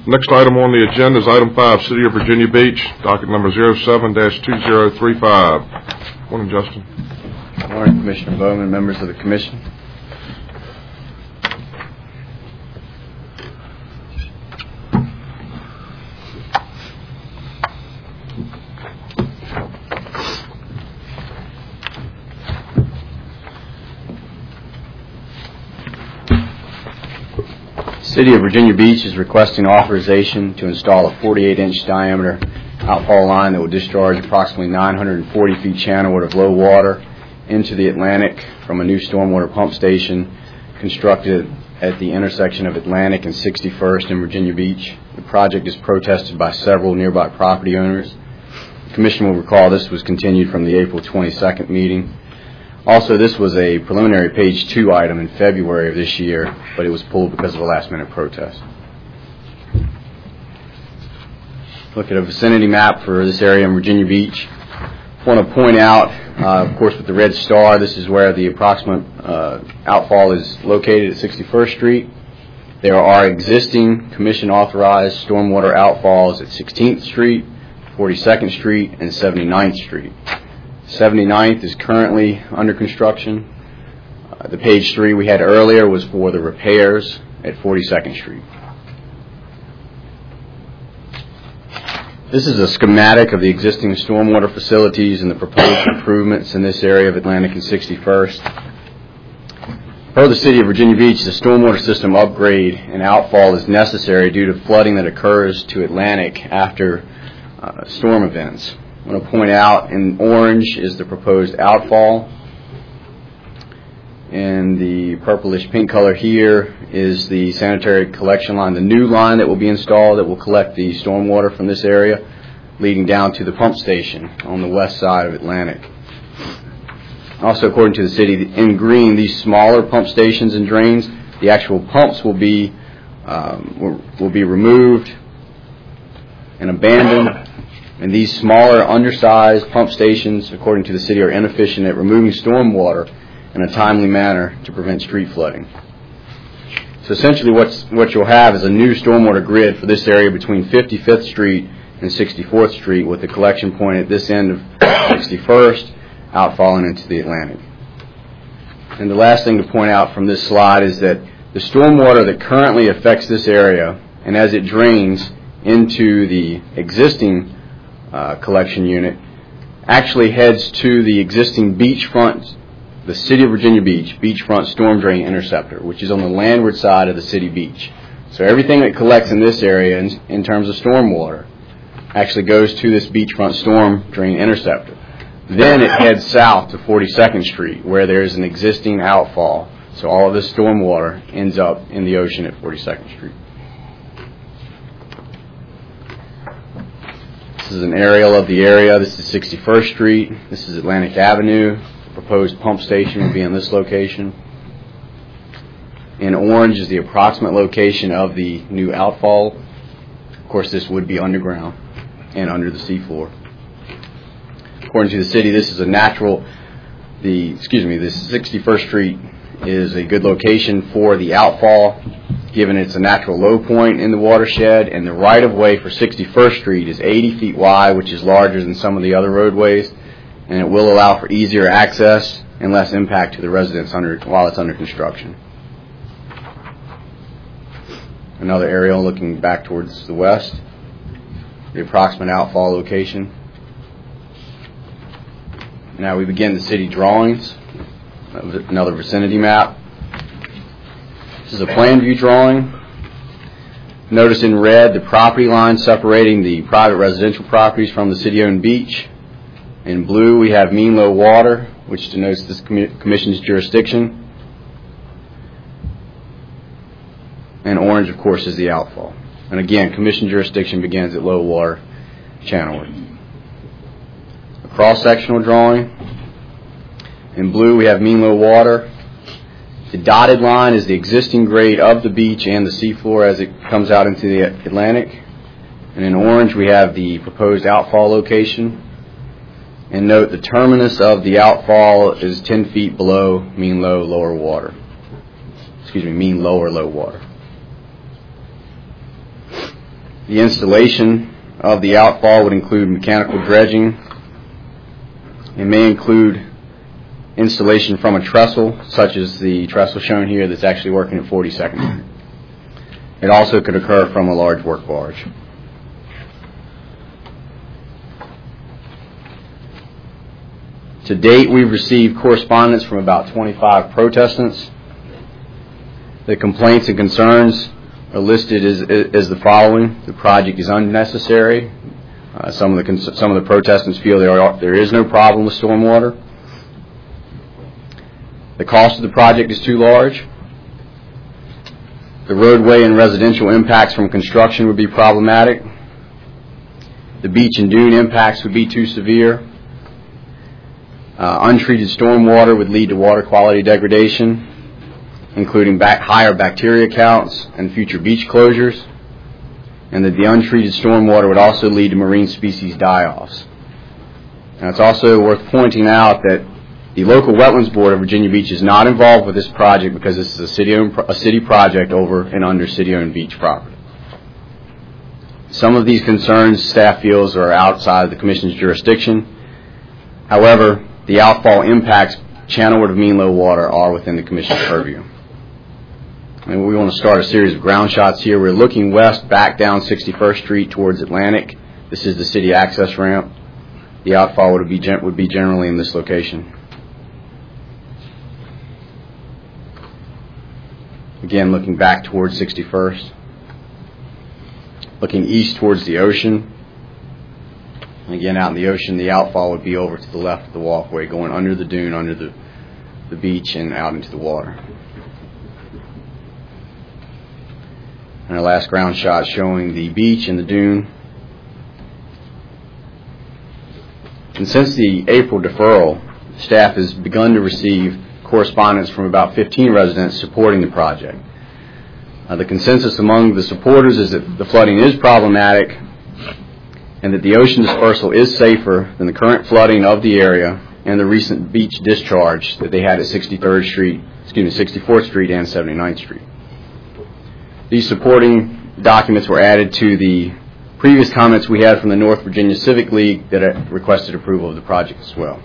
Next item on the agenda is item 5, City of Virginia Beach, docket number 07-2035. Morning, Justin. Good morning, Commissioner Bowman, members of the Commission. The City of Virginia Beach is requesting authorization to install a 48-inch diameter outfall line that will discharge approximately 940 feet channelward of low water into the Atlantic from a new stormwater pump station constructed at the intersection of Atlantic and 61st in Virginia Beach. The project is protested by several nearby property owners. The Commission will recall this was continued from the April 22nd meeting. Also, this was a preliminary page 2 item in February of this year, but it was pulled because of a last-minute protest. Look at a vicinity map for this area in Virginia Beach. I want to point out, of course, with the red star, this is where the approximate outfall is located at 61st Street. There are existing Commission-authorized stormwater outfalls at 16th Street, 42nd Street, and 79th Street. 79th is currently under construction. The page 3 we had earlier was for the repairs at 42nd Street. This is a schematic of the existing stormwater facilities and the proposed improvements in this area of Atlantic and 61st. Per the City of Virginia Beach, the stormwater system upgrade and outfall is necessary due to flooding that occurs to Atlantic after storm events. I want to point out in orange is the proposed outfall, and the purplish pink color here is the sanitary collection line, the new line that will be installed that will collect the stormwater from this area leading down to the pump station on the west side of Atlantic. Also, according to the city, in green, these smaller pump stations and drains, the actual pumps will be removed and abandoned. And these smaller, undersized pump stations, according to the city, are inefficient at removing stormwater in a timely manner to prevent street flooding. So essentially what you'll have is a new stormwater grid for this area between 55th Street and 64th Street with the collection point at this end of 61st outfalling into the Atlantic. And the last thing to point out from this slide is that the stormwater that currently affects this area, and as it drains into the existing collection unit, actually heads to the existing beachfront, the City of Virginia Beach beachfront storm drain interceptor, which is on the landward side of the city beach. So everything that collects in this area in terms of stormwater actually goes to this beachfront storm drain interceptor. Then it heads south to 42nd Street where there is an existing outfall. So all of this stormwater ends up in the ocean at 42nd Street. This is an aerial of the area. This is 61st Street. This is Atlantic Avenue. The proposed pump station will be in this location. In orange is the approximate location of the new outfall. Of course, this would be underground and under the seafloor. According to the city, this is a natural, this 61st Street is a good location for the outfall, given it's a natural low point in the watershed, and the right-of-way for 61st Street is 80 feet wide, which is larger than some of the other roadways, and it will allow for easier access and less impact to the residents while it's under construction. Another aerial looking back towards the west, the approximate outfall location. Now we begin the city drawings, another vicinity map. This is a plan view drawing. Notice in red the property line separating the private residential properties from the city-owned beach. In blue we have mean low water, which denotes this commission's jurisdiction. And orange, of course, is the outfall. And again, commission jurisdiction begins at low water channelward. A cross-sectional drawing. In blue we have mean low water. The dotted line is the existing grade of the beach and the seafloor as it comes out into the Atlantic. And in orange we have the proposed outfall location. And note the terminus of the outfall is 10 feet below mean low lower water. Mean lower low water. The installation of the outfall would include mechanical dredging. It may include installation from a trestle, such as the trestle shown here that's actually working at 42nd. It also could occur from a large work barge. To date, we've received correspondence from about 25 protestants. The complaints and concerns are listed as the following. The project is unnecessary. Some of the protestants feel there is no problem with stormwater. The cost of the project is too large. The roadway and residential impacts from construction would be problematic. The beach and dune impacts would be too severe. Untreated stormwater would lead to water quality degradation, including higher bacteria counts and future beach closures, and that the untreated stormwater would also lead to marine species die-offs. Now, it's also worth pointing out that the local Wetlands Board of Virginia Beach is not involved with this project because this is a city project over and under city-owned beach property. Some of these concerns staff feels are outside the Commission's jurisdiction. However, the outfall impacts channelward of mean low water are within the Commission's purview. And we want to start a series of ground shots here. We're looking west back down 61st Street towards Atlantic. This is the city access ramp. The outfall would be generally in this location. Again, looking back towards 61st. Looking east towards the ocean. Again, out in the ocean, the outfall would be over to the left of the walkway, going under the dune, under the beach, and out into the water. And our last ground shot showing the beach and the dune. And since the April deferral, staff has begun to receive correspondence from about 15 residents supporting the project. The consensus among the supporters is that the flooding is problematic and that the ocean dispersal is safer than the current flooding of the area and the recent beach discharge that they had at 64th Street and 79th Street. These supporting documents were added to the previous comments we had from the North Virginia Civic League that requested approval of the project as well.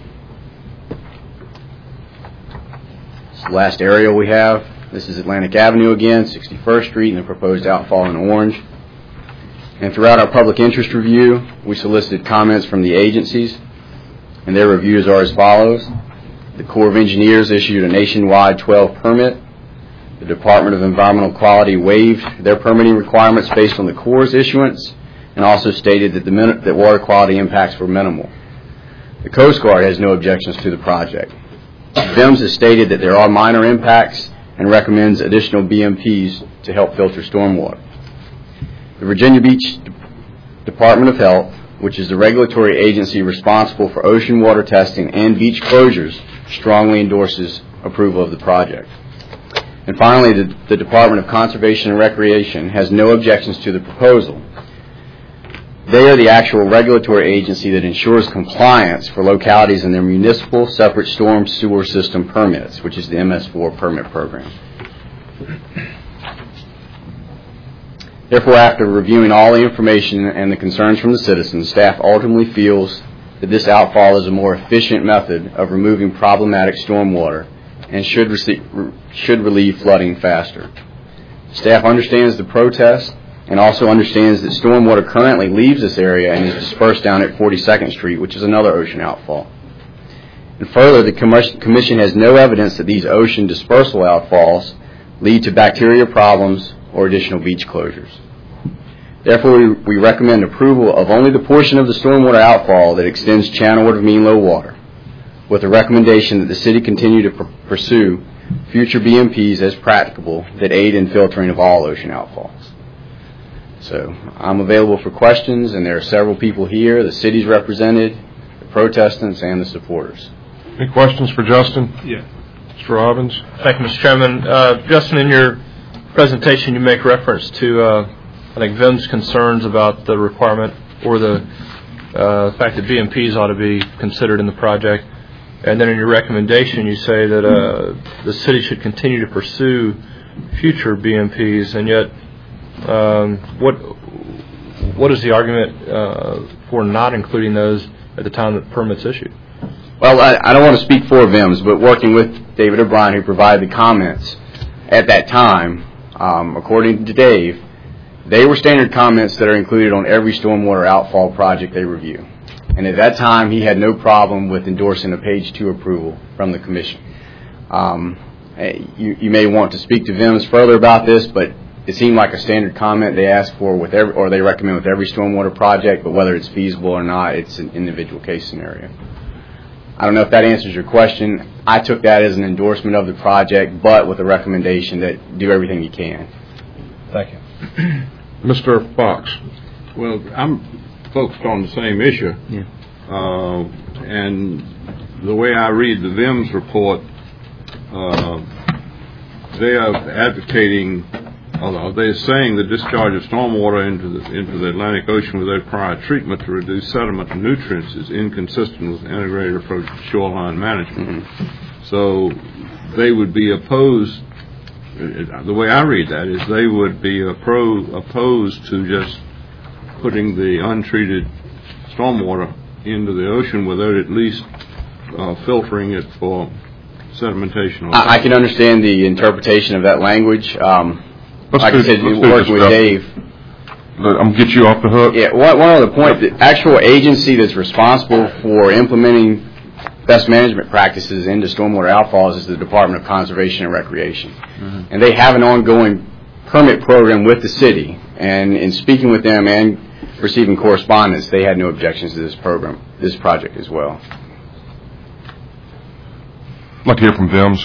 This is the last area we have. This is Atlantic Avenue again, 61st Street, and the proposed outfall in orange. And throughout our public interest review, we solicited comments from the agencies, and their reviews are as follows. The Corps of Engineers issued a nationwide 12 permit. The Department of Environmental Quality waived their permitting requirements based on the Corps' issuance and also stated that water quality impacts were minimal. The Coast Guard has no objections to the project. VIMS has stated that there are minor impacts and recommends additional BMPs to help filter stormwater. The Virginia Beach Department of Health, which is the regulatory agency responsible for ocean water testing and beach closures, strongly endorses approval of the project. And finally, the Department of Conservation and Recreation has no objections to the proposal. They are the actual regulatory agency that ensures compliance for localities in their municipal separate storm sewer system permits, which is the MS4 permit program. Therefore, after reviewing all the information and the concerns from the citizens, staff ultimately feels that this outfall is a more efficient method of removing problematic stormwater and should relieve flooding faster. Staff understands the protest and also understands that stormwater currently leaves this area and is dispersed down at 42nd Street, which is another ocean outfall. And further, the Commission has no evidence that these ocean dispersal outfalls lead to bacteria problems or additional beach closures. Therefore, we recommend approval of only the portion of the stormwater outfall that extends channelward of mean low water, with a recommendation that the city continue to pursue future BMPs as practicable that aid in filtering of all ocean outfalls. So I'm available for questions, and there are several people here, the city's represented, the protestants, and the supporters. Any questions for Justin? Yeah. Mr. Robbins? Thank you, Mr. Chairman. Justin, in your presentation, you make reference to, I think, VIM's concerns about the requirement or the fact that BMPs ought to be considered in the project. And then in your recommendation, you say that the city should continue to pursue future BMPs. And yet, what is the argument for not including those at the time that permits issued? Well, I don't want to speak for VIMS, but working with David O'Brien, who provided the comments at that time, according to Dave, they were standard comments that are included on every stormwater outfall project they review. And at that time, he had no problem with endorsing a page 2 approval from the commission. You may want to speak to VIMS further about this, but it seemed like a standard comment they ask for with every, or they recommend with every stormwater project, but whether it's feasible or not, it's an individual case scenario. I don't know if that answers your question. I took that as an endorsement of the project, but with a recommendation that do everything you can. Thank you. Mr. Fox. Well, I'm focused on the same issue. Yeah. And the way I read the VIMS report, they are advocating, they're saying the discharge of stormwater into the Atlantic Ocean without prior treatment to reduce sediment and nutrients is inconsistent with the integrated approach to shoreline management. Mm-hmm. So they would be opposed. The way I read that is they would be opposed to just putting the untreated stormwater into the ocean without at least filtering it for sedimentation. I can understand the interpretation of that language. Like I said, working with Dave. I'm going to get you off the hook. Yeah, one other point, the actual agency that's responsible for implementing best management practices into stormwater outfalls is the Department of Conservation and Recreation. Mm-hmm. And they have an ongoing permit program with the city. And in speaking with them and receiving correspondence, they had no objections to this program, this project as well. I'd like to hear from VIMS.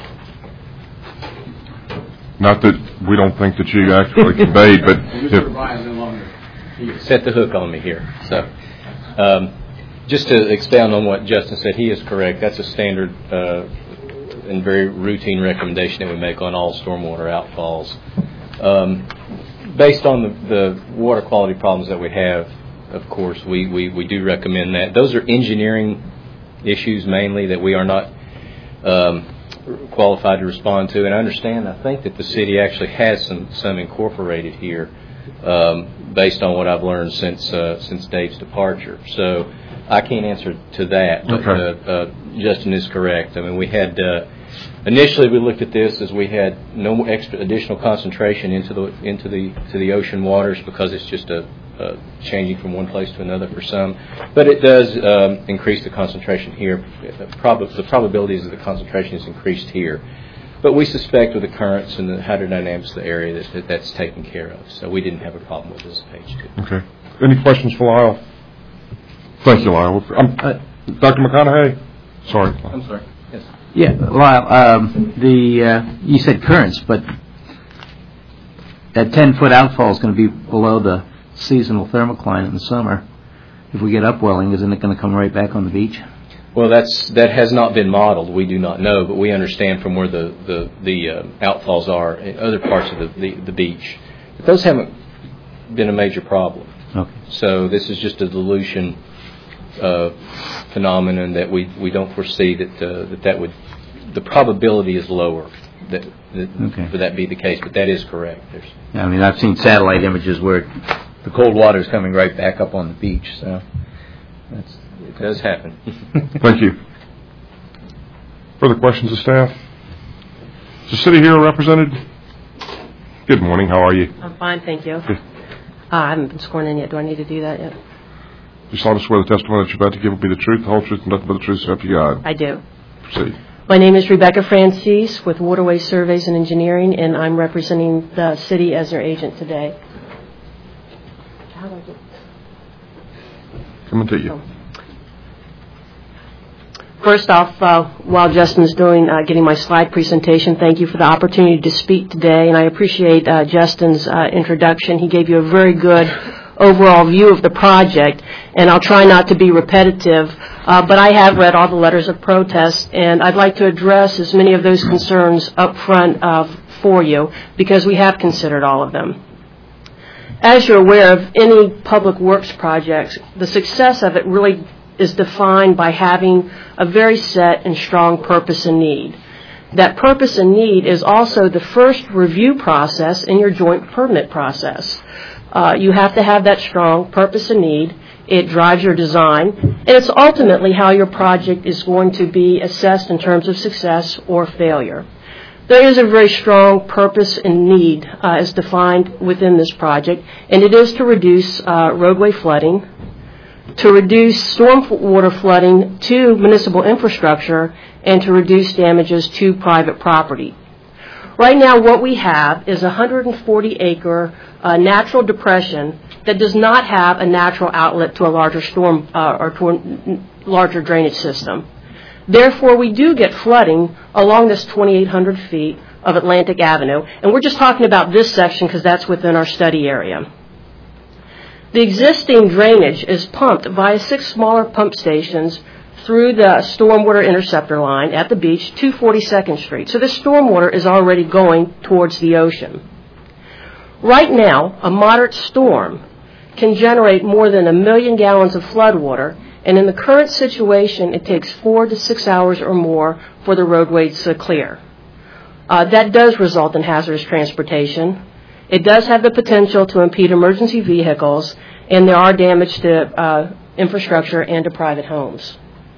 Not that we don't think that you actually conveyed, but Mr. Bryan no longer set the hook on me here. So, just to expound on what Justin said, he is correct. That's a standard and very routine recommendation that we make on all stormwater outfalls. Based on the water quality problems that we have, of course, we do recommend that. Those are engineering issues mainly that we are not qualified to respond to, and I understand. I think that the city actually has some incorporated here, based on what I've learned since Dave's departure. So I can't answer to that. But Justin is correct. I mean, we had initially we looked at this as we had no extra additional concentration into the ocean waters because it's just a changing from one place to another for some, but it does increase the concentration here. The probabilities of the concentration is increased here, but we suspect with the currents and the hydrodynamics of the area that's taken care of. So we didn't have a problem with this page 2. Okay. Any questions for Lyle? Thank you, Lyle. Dr. McConaughey. Sorry. I'm sorry. Yes. Yeah, Lyle. You said currents, but that 10-foot outfall is going to be below the seasonal thermocline in the summer. If we get upwelling, isn't it going to come right back on the beach? Well, that has not been modeled. We do not know, but we understand from where the outfalls are in other parts of the beach. But those haven't been a major problem. Okay. So this is just a dilution phenomenon that we don't foresee that would. The probability is lower that for that be the case, but that is correct. I mean, I've seen satellite images where the cold water is coming right back up on the beach, so it does happen. Thank you. Further questions of staff? Is the city here represented? Good morning. How are you? I'm fine, thank you. Good. I haven't been sworn in yet. Do I need to do that yet? You solemnly swear the testimony that you're about to give will be the truth, the whole truth, and nothing but the truth, so help you God. I do. Proceed. My name is Rebecca Francis with Waterway Surveys and Engineering, and I'm representing the city as their agent today. How do I do? Coming to you. First off, while Justin's getting my slide presentation, thank you for the opportunity to speak today, and I appreciate Justin's introduction. He gave you a very good overall view of the project, and I'll try not to be repetitive, but I have read all the letters of protest, and I'd like to address as many of those concerns up front for you, because we have considered all of them. As you're aware of any public works projects, the success of it really is defined by having a very set and strong purpose and need. That purpose and need is also the first review process in your joint permit process. You have to have that strong purpose and need. It drives your design, and it's ultimately how your project is going to be assessed in terms of success or failure. There is a very strong purpose and need as defined within this project, and it is to reduce roadway flooding, to reduce stormwater flooding to municipal infrastructure, and to reduce damages to private property. Right now, what we have is a 140-acre natural depression that does not have a natural outlet to a larger storm or to a larger drainage system. Therefore, we do get flooding along this 2,800 feet of Atlantic Avenue, and we're just talking about this section because that's within our study area. The existing drainage is pumped via 6 smaller pump stations through the stormwater interceptor line at the beach to 42nd Street. So the stormwater is already going towards the ocean. Right now, a moderate storm can generate more than 1 million gallons of floodwater, and in the current situation, it takes 4 to 6 hours or more for the roadways to clear. That does result in hazardous transportation. It does have the potential to impede emergency vehicles, and there are damage to infrastructure and to private homes.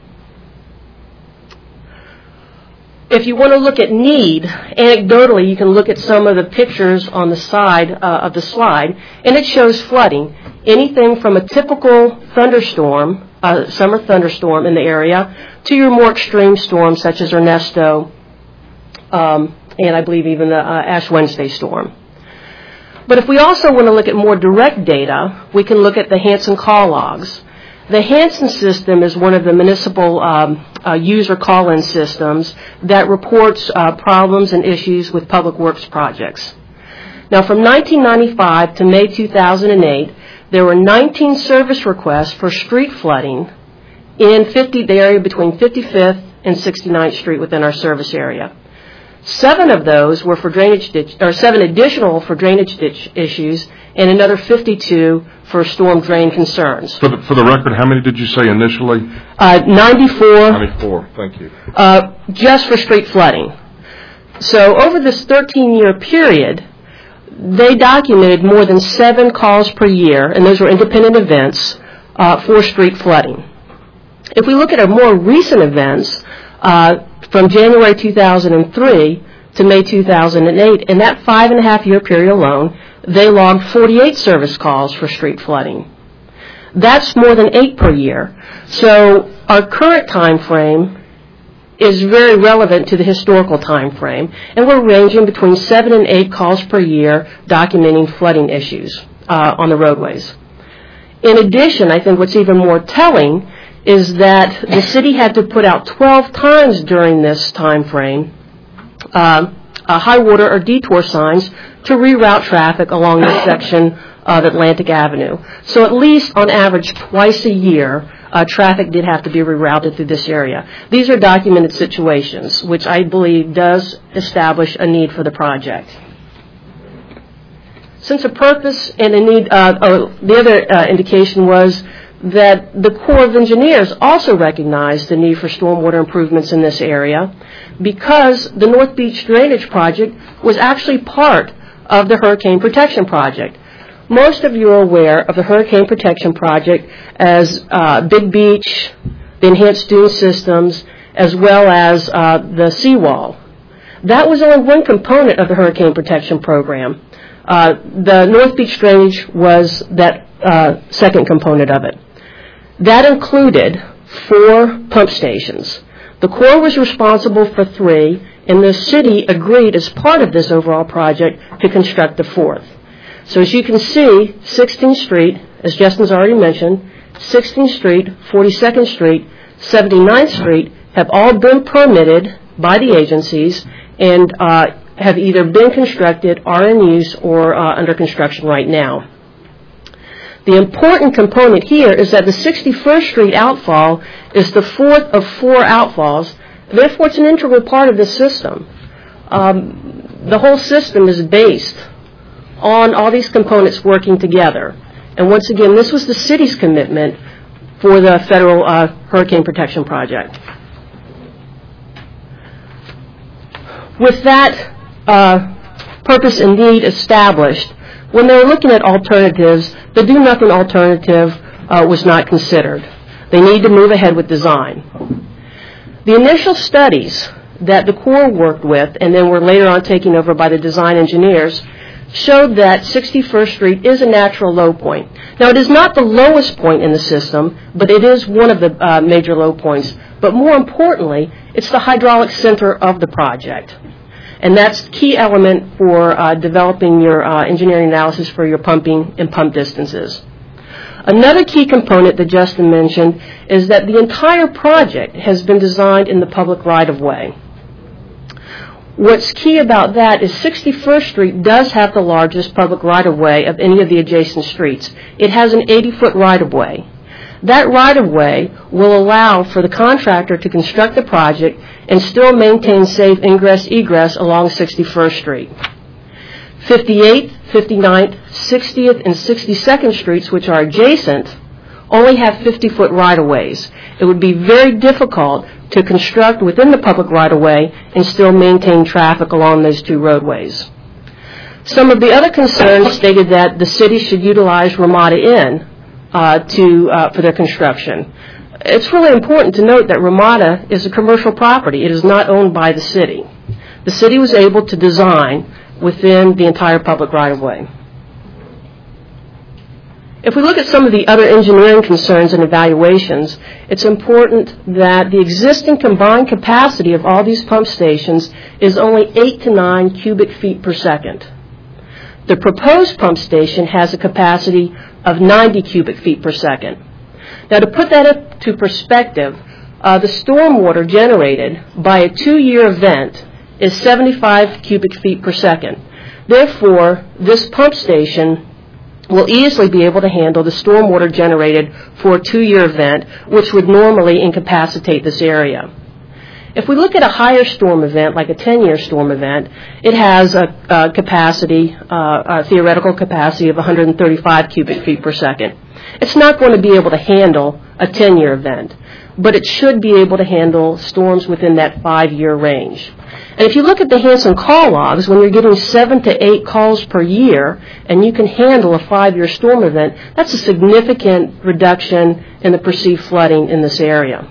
If you want to look at need, anecdotally, you can look at some of the pictures on the side of the slide, and it shows flooding. Anything from a typical thunderstorm, summer thunderstorm in the area, to your more extreme storms such as Ernesto, and I believe even the Ash Wednesday storm. But if we also want to look at more direct data, we can look at the Hansen call logs. The Hansen system is one of the municipal user call-in systems that reports problems and issues with public works projects. Now, from 1995 to May 2008, there were 19 service requests for street flooding in the area between 55th and 69th Street within our service area. 7 of those were for drainage ditch, or 7 additional for drainage ditch issues, and another 52 for storm drain concerns. For the record, how many did you say initially? 94. 94, thank you. Just for street flooding. So over this 13-year period, they documented more than 7 calls per year, and those were independent events, for street flooding. If we look at our more recent events, from January 2003 to May 2008, in that 5.5-year period alone, they logged 48 service calls for street flooding. That's more than 8 per year. So our current time frame is very relevant to the historical time frame, and we're ranging between 7 and 8 calls per year documenting flooding issues on the roadways. In addition, I think what's even more telling is that the city had to put out 12 times during this time frame high water or detour signs to reroute traffic along this section of Atlantic Avenue. So at least on average twice a year, traffic did have to be rerouted through this area. These are documented situations, which I believe does establish a need for the project. Since a purpose and a need, the other indication was that the Corps of Engineers also recognized the need for stormwater improvements in this area because the North Beach Drainage Project was actually part of the Hurricane Protection Project. Most of you are aware of the Hurricane Protection Project as Big Beach, the enhanced dune systems, as well as the seawall. That was only one component of the Hurricane Protection Program. The North Beach Drainage was that second component of it. That included 4 pump stations. The Corps was responsible for 3, and the city agreed as part of this overall project to construct the 4th. So as you can see, 16th Street, as Justin's already mentioned, 16th Street, 42nd Street, 79th Street have all been permitted by the agencies and have either been constructed, are in use, or under construction right now. The important component here is that the 61st Street outfall is the 4th of 4 outfalls. Therefore, it's an integral part of the system. The whole system is based on all these components working together. And once again, this was the city's commitment for the federal Hurricane Protection Project. With that purpose and need established, when they were looking at alternatives, the do-nothing alternative was not considered. They need to move ahead with design. The initial studies that the Corps worked with and then were later on taken over by the design engineers showed that 61st Street is a natural low point. Now, it is not the lowest point in the system, but it is one of the major low points. But more importantly, it's the hydraulic center of the project. And that's the key element for developing your engineering analysis for your pumping and pump distances. Another key component that Justin mentioned is that the entire project has been designed in the public right-of-way. What's key about that is 61st Street does have the largest public right-of-way of any of the adjacent streets. It has an 80-foot right-of-way. That right-of-way will allow for the contractor to construct the project and still maintain safe ingress-egress along 61st Street. 58th, 59th, 60th, and 62nd Streets, which are adjacent, only have 50-foot right-of-ways. It would be very difficult to construct within the public right-of-way and still maintain traffic along those two roadways. Some of the other concerns stated that the city should utilize Ramada Inn for their construction. It's really important to note that Ramada is a commercial property. It is not owned by the city. The city was able to design within the entire public right-of-way. If we look at some of the other engineering concerns and evaluations, it's important that the existing combined capacity of all these pump stations is only 8 to 9 cubic feet per second. The proposed pump station has a capacity of 90 cubic feet per second. Now, to put that into perspective, the stormwater generated by a 2-year event is 75 cubic feet per second. Therefore, this pump station will easily be able to handle the stormwater generated for a 2-year event, which would normally incapacitate this area. If we look at a higher storm event, like a 10-year storm event, it has a capacity, a theoretical capacity of 135 cubic feet per second. It's not going to be able to handle a 10-year event, but it should be able to handle storms within that 5-year range. And if you look at the Hansen call logs, when you're getting 7 to 8 calls per year, and you can handle a 5-year storm event, that's a significant reduction in the perceived flooding in this area.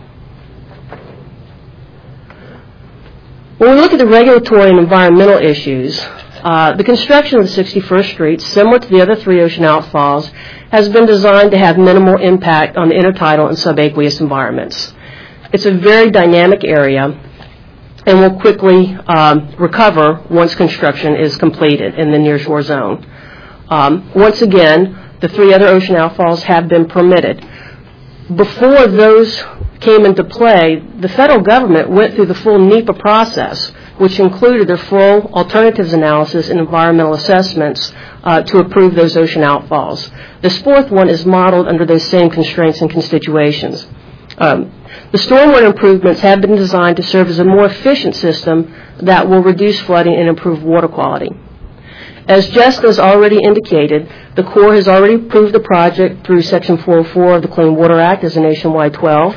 When we look at the regulatory and environmental issues, the construction of the 61st Street, similar to the other 3 ocean outfalls, has been designed to have minimal impact on the intertidal and subaqueous environments. It's a very dynamic area and will quickly recover once construction is completed in the nearshore zone. Once again, the 3 other ocean outfalls have been permitted. Before those came into play, the federal government went through the full NEPA process, which included their full alternatives analysis and environmental assessments to approve those ocean outfalls. This 4th one is modeled under those same constraints and constitutions. The stormwater improvements have been designed to serve as a more efficient system that will reduce flooding and improve water quality. As Justin has already indicated, the Corps has already approved the project through Section 404 of the Clean Water Act as a nationwide 12.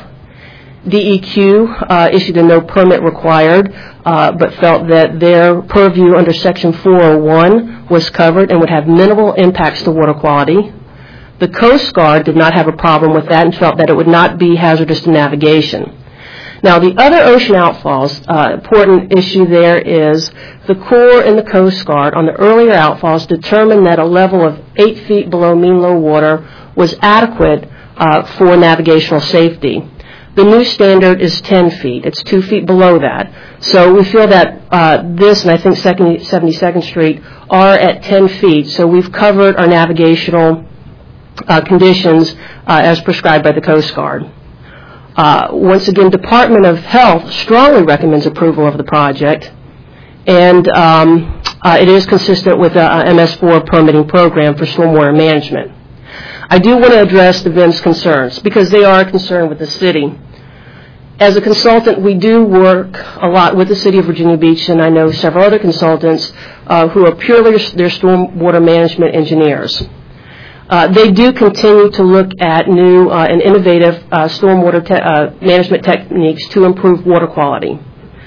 DEQ issued a no permit required, but felt that their purview under Section 401 was covered and would have minimal impacts to water quality. The Coast Guard did not have a problem with that and felt that it would not be hazardous to navigation. Now, the other ocean outfalls, important issue there is the Corps and the Coast Guard on the earlier outfalls determined that a level of 8 feet below mean low water was adequate for navigational safety. The new standard is 10 feet. It's 2 feet below that. So we feel that this and I think 72nd Street are at 10 feet. So we've covered our navigational conditions as prescribed by the Coast Guard. Once again, Department of Health strongly recommends approval of the project, and it is consistent with the MS4 permitting program for stormwater management. I do want to address the VIM's concerns because they are a concern with the city. As a consultant, we do work a lot with the City of Virginia Beach, and I know several other consultants who are purely their stormwater management engineers. They do continue to look at new and innovative stormwater management techniques to improve water quality.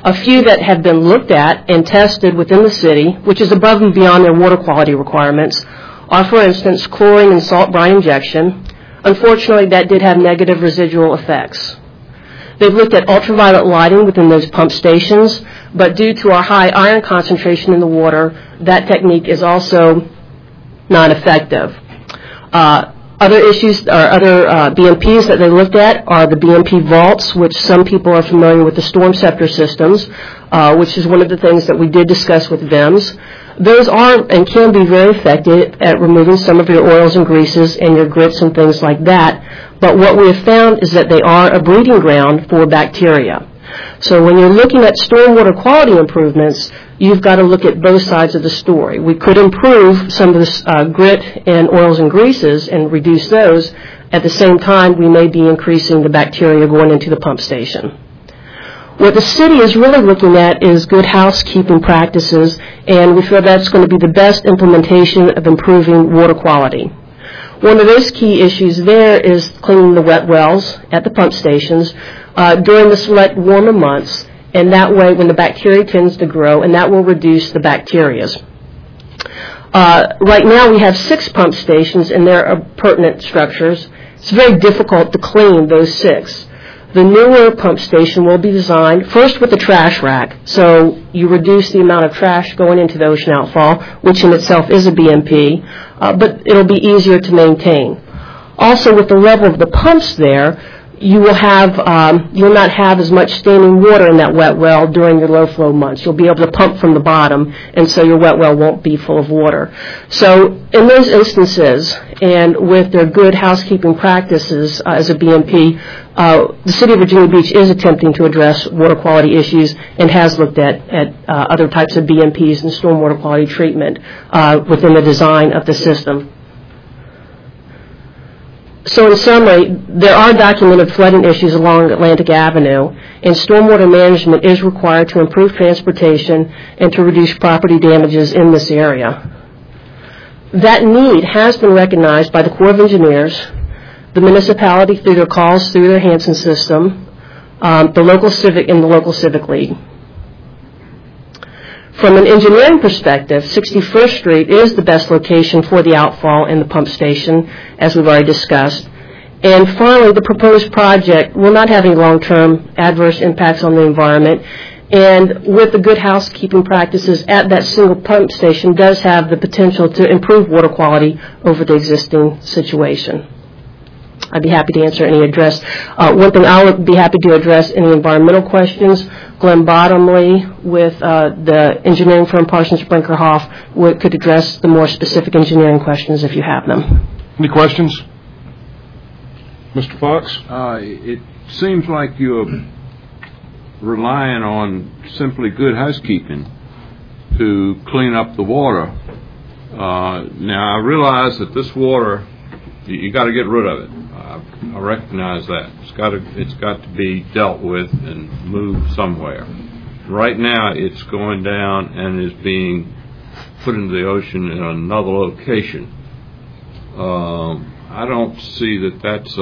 A few that have been looked at and tested within the city, which is above and beyond their water quality requirements, are, for instance, chlorine and salt brine injection. Unfortunately, that did have negative residual effects. They've looked at ultraviolet lighting within those pump stations, but due to our high iron concentration in the water, that technique is also not effective. Other issues or other BMPs that they looked at are the BMP vaults, which some people are familiar with the storm scepter systems, which is one of the things that we did discuss with VIMS. Those are and can be very effective at removing some of your oils and greases and your grits and things like that. But what we have found is that they are a breeding ground for bacteria. So when you're looking at stormwater quality improvements, you've got to look at both sides of the story. We could improve some of the grit and oils and greases and reduce those. At the same time, we may be increasing the bacteria going into the pump station. What the city is really looking at is good housekeeping practices, and we feel that's going to be the best implementation of improving water quality. One of those key issues there is cleaning the wet wells at the pump stations during the select warmer months, and that way when the bacteria tends to grow, and that will reduce the bacterias. Right now we have 6 pump stations, and there are pertinent structures. It's very difficult to clean those 6. The newer pump station will be designed first with a trash rack, so you reduce the amount of trash going into the ocean outfall, which in itself is a BMP, but it'll be easier to maintain. Also, with the level of the pumps there, you'll not have as much standing water in that wet well during your low flow months. You'll be able to pump from the bottom, and so your wet well won't be full of water. So in those instances, and with their good housekeeping practices as a BMP, the City of Virginia Beach is attempting to address water quality issues and has looked at other types of BMPs and stormwater quality treatment within the design of the system. So in summary, there are documented flooding issues along Atlantic Avenue, and stormwater management is required to improve transportation and to reduce property damages in this area. That need has been recognized by the Corps of Engineers, the municipality through their calls through their Hansen system, the local civic and the local civic league. From an engineering perspective, 61st Street is the best location for the outfall and the pump station, as we've already discussed. And finally, the proposed project will not have any long-term adverse impacts on the environment, and with the good housekeeping practices at that single pump station does have the potential to improve water quality over the existing situation. I'd be happy to answer any address. One thing I would be happy to address any environmental questions. Glenn Bottomley with the engineering firm Parsons Brinkerhoff could address the more specific engineering questions if you have them. Any questions? Mr. Fox? It seems like you're relying on simply good housekeeping to clean up the water. Now, I realize that this water, you got to get rid of it. I recognize that. It's got to be dealt with and moved somewhere. Right now, it's going down and is being put into the ocean in another location. I don't see that that's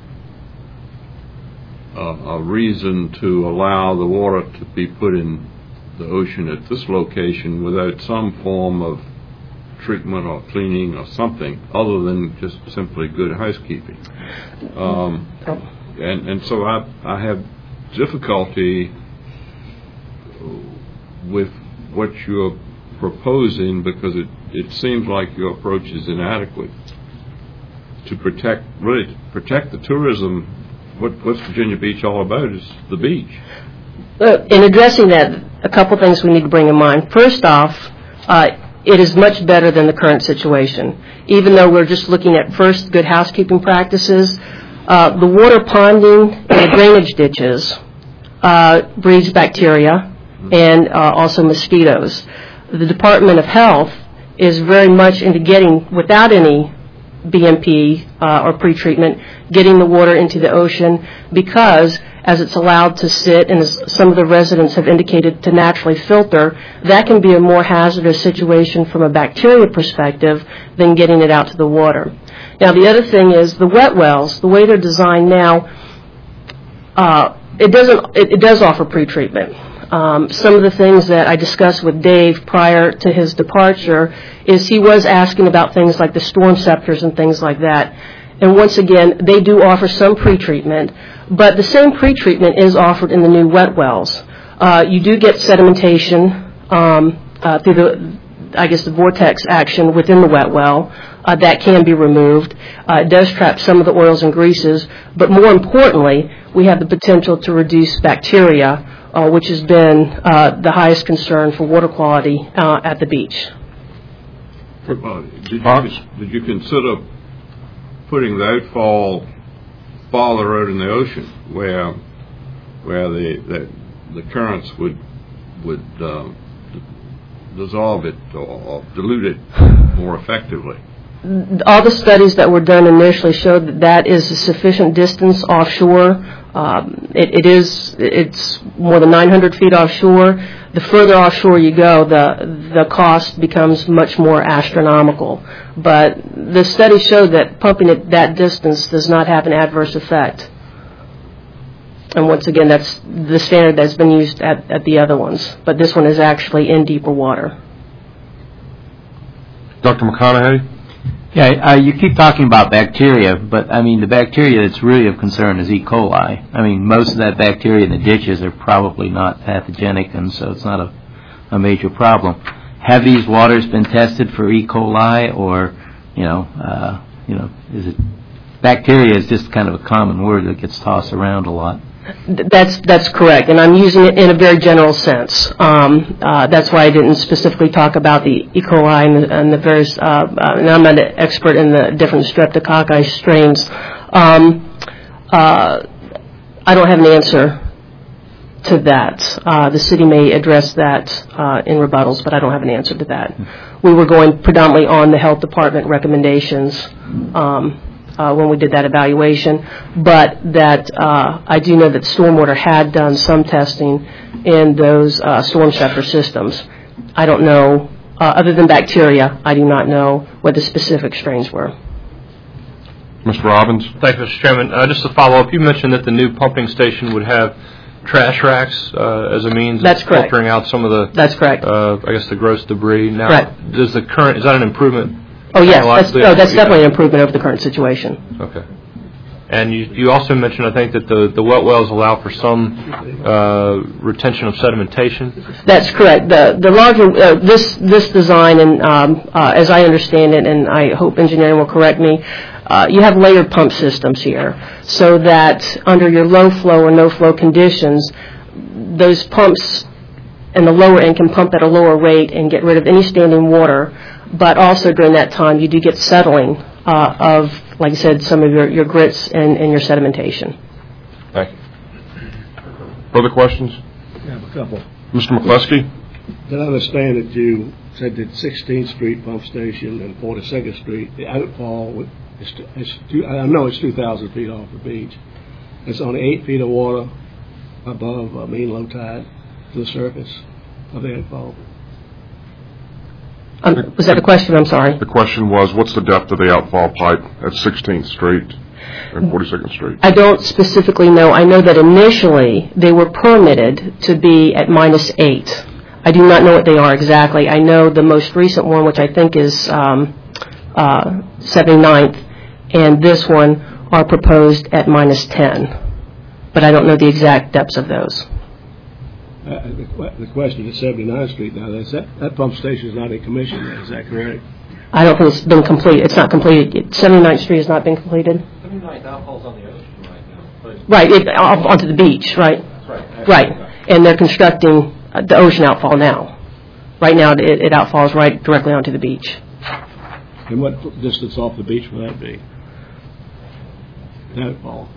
a reason to allow the water to be put in the ocean at this location without some form of treatment or cleaning or something other than just simply good housekeeping. And so I have difficulty with what you're proposing because it seems like your approach is inadequate to protect the tourism. What's Virginia Beach all about is the beach. In addressing that, a couple things we need to bring in mind. First off, it is much better than the current situation. Even though we're just looking at first good housekeeping practices, the water ponding in the drainage ditches breeds bacteria and also mosquitoes. The Department of Health is very much into getting, without any BMP or pretreatment, getting the water into the ocean because as it's allowed to sit and as some of the residents have indicated to naturally filter, that can be a more hazardous situation from a bacteria perspective than getting it out to the water. Now the other thing is the wet wells, the way they're designed now, it does offer pretreatment. Some of the things that I discussed with Dave prior to his departure is he was asking about things like the storm scepters and things like that. And once again, they do offer some pretreatment, but the same pretreatment is offered in the new wet wells. You do get sedimentation through the vortex action within the wet well. That can be removed. It does trap some of the oils and greases, but more importantly, we have the potential to reduce bacteria, which has been the highest concern for water quality at the beach. Did you consider putting the outfall farther out in the ocean, where the currents would dissolve it or dilute it more effectively? All the studies that were done initially showed that that is a sufficient distance offshore. It's more than 900 feet offshore. The further offshore you go, the cost becomes much more astronomical. But the study showed that pumping at that distance does not have an adverse effect. And once again, that's the standard that's been used at the other ones. But this one is actually in deeper water. Dr. McConaughey? Yeah, you keep talking about bacteria, but I mean the bacteria that's really of concern is E. coli. I mean, most of that bacteria in the ditches are probably not pathogenic, and so it's not a major problem. Have these waters been tested for E. coli, or is it bacteria is just kind of a common word that gets tossed around a lot? That's correct, and I'm using it in a very general sense. That's why I didn't specifically talk about the E. coli and the various, and I'm not an expert in the different streptococci strains. I don't have an answer to that. The city may address that in rebuttals, but I don't have an answer to that. We were going predominantly on the health department recommendations when we did that evaluation, but that I do know that Stormwater had done some testing in those storm scepter systems. I don't know, other than bacteria, I do not know what the specific strains were. Mr. Robbins? Thank you, Mr. Chairman. Just to follow up, you mentioned that the new pumping station would have trash racks as a means That's of correct. filtering out some of the That's correct. I guess the gross debris. Now, Correct. does the current, is that an improvement? Oh, yes, technologically? that's definitely an improvement over the current situation. Okay. And you also mentioned, I think, that the wet wells allow for some retention of sedimentation. That's correct. The larger this design, and as I understand it, and I hope engineering will correct me, you have layered pump systems here, so that under your low flow or no flow conditions, those pumps in the lower end can pump at a lower rate and get rid of any standing water. But also during that time, you do get settling of, like I said, some of your grits and your sedimentation. Thank you. Further questions? I have a couple. Mr. McCluskey? Did I understand that you said that 16th Street pump station and 42nd Street, the outfall, I know it's 2,000 feet off the beach. It's only 8 feet of water above mean low tide to the surface of the outfall. Was that the question? I'm sorry. The question was, what's the depth of the outfall pipe at 16th Street and 42nd Street? I don't specifically know. I know that initially they were permitted to be at -8. I do not know what they are exactly. I know the most recent one, which I think is 79th, and this one are proposed at -10. But I don't know the exact depths of those. The question is 79th Street now. That pump station is not in commission yet. Is that correct? I don't think it's been complete. It's not completed. 79th Street has not been completed. 79th outfall's on the ocean right now. Right, onto the beach, right? That's right. Right, and they're constructing the ocean outfall now. Right now, it outfalls right directly onto the beach. And what distance off the beach will that be? Outfall.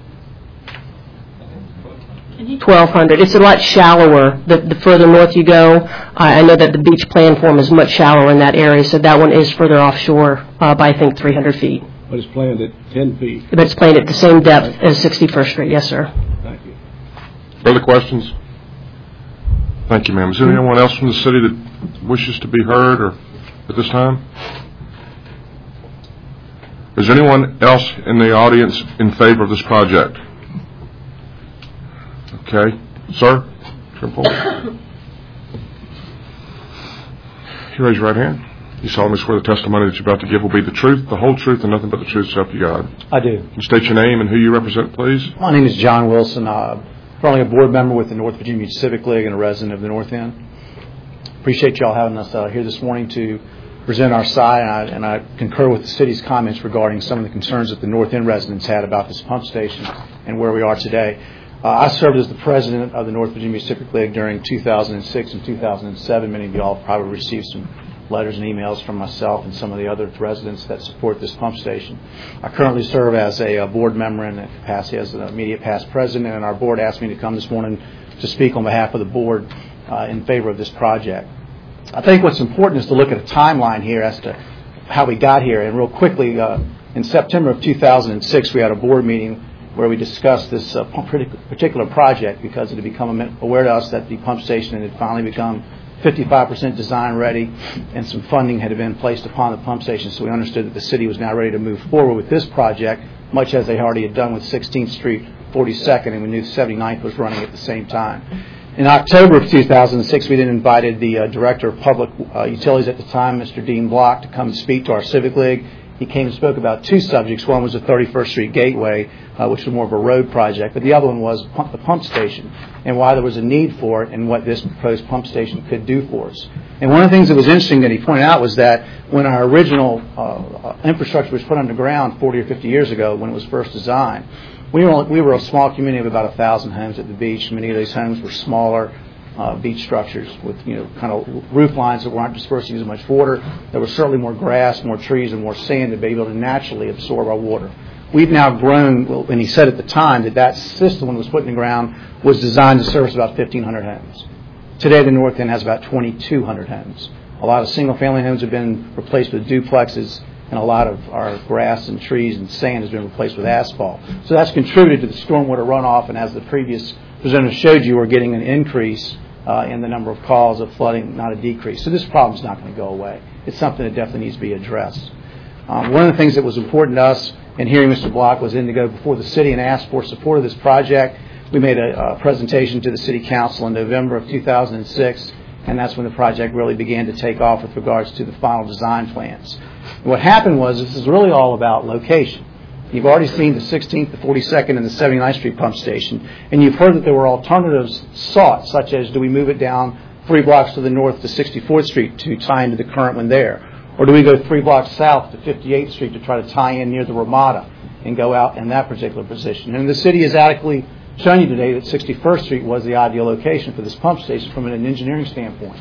1,200. It's a lot shallower the further north you go. I know that the beach platform is much shallower in that area, so that one is further offshore by, I think, 300 feet. But it's planned at 10 feet. But it's planned at the same depth as 61st Street. Yes, sir. Thank you. Further questions? Thank you, ma'am. Is there anyone else from the city that wishes to be heard or at this time? Is there anyone else in the audience in favor of this project? Okay. Sir? Come forward. You raise your right hand. You solemnly swear the testimony that you're about to give will be the truth, the whole truth, and nothing but the truth, so help you God. I do. You state your name and who you represent, please. My name is John Wilson. Currently a board member with the North Virginia Civic League and a resident of the North End. Appreciate y'all having us here this morning to present our side, and I concur with the city's comments regarding some of the concerns that the North End residents had about this pump station and where we are today. I served as the president of the North Virginia Civic League during 2006 and 2007. Many of y'all probably received some letters and emails from myself and some of the other residents that support this pump station. I currently serve as a board member in the capacity as the immediate past president, and our board asked me to come this morning to speak on behalf of the board in favor of this project. I think what's important is to look at a timeline here as to how we got here. And real quickly, in September of 2006, we had a board meeting where we discussed this particular project because it had become aware to us that the pump station had finally become 55% design ready, and some funding had been placed upon the pump station. So we understood that the city was now ready to move forward with this project, much as they already had done with 16th Street, 42nd, and we knew 79th was running at the same time. In October of 2006, we then invited the Director of Public Utilities at the time, Mr. Dean Block, to come and speak to our Civic League. He came and spoke about two subjects. One was the 31st Street Gateway, which was more of a road project, but the other one was the pump station and why there was a need for it and what this proposed pump station could do for us. And one of the things that was interesting that he pointed out was that when our original infrastructure was put underground 40 or 50 years ago when it was first designed, we were a small community of about 1,000 homes at the beach. Many of these homes were smaller beach structures with kind of roof lines that weren't dispersing as much water. There was certainly more grass, more trees, and more sand to be able to naturally absorb our water. We've now grown, and he said at the time that system when it was put in the ground was designed to service about 1,500 homes. Today the North End has about 2,200 homes. A lot of single-family homes have been replaced with duplexes, and a lot of our grass and trees and sand has been replaced with asphalt. So that's contributed to the stormwater runoff, and as the previous presenter showed you, we're getting an increase in the number of calls of flooding, not a decrease. So this problem is not going to go away. It's something that definitely needs to be addressed. One of the things that was important to us in hearing Mr. Block was to go before the city and ask for support of this project. We made a presentation to the City Council in November of 2006, and that's when the project really began to take off with regards to the final design plans. And what happened was this is really all about location. You've already seen the 16th, the 42nd, and the 79th Street pump station, and you've heard that there were alternatives sought, such as do we move it down 3 blocks to the north to 64th Street to tie into the current one there? Or do we go 3 blocks south to 58th Street to try to tie in near the Ramada and go out in that particular position? And the city has adequately shown you today that 61st Street was the ideal location for this pump station from an engineering standpoint.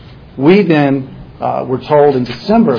We then were told in December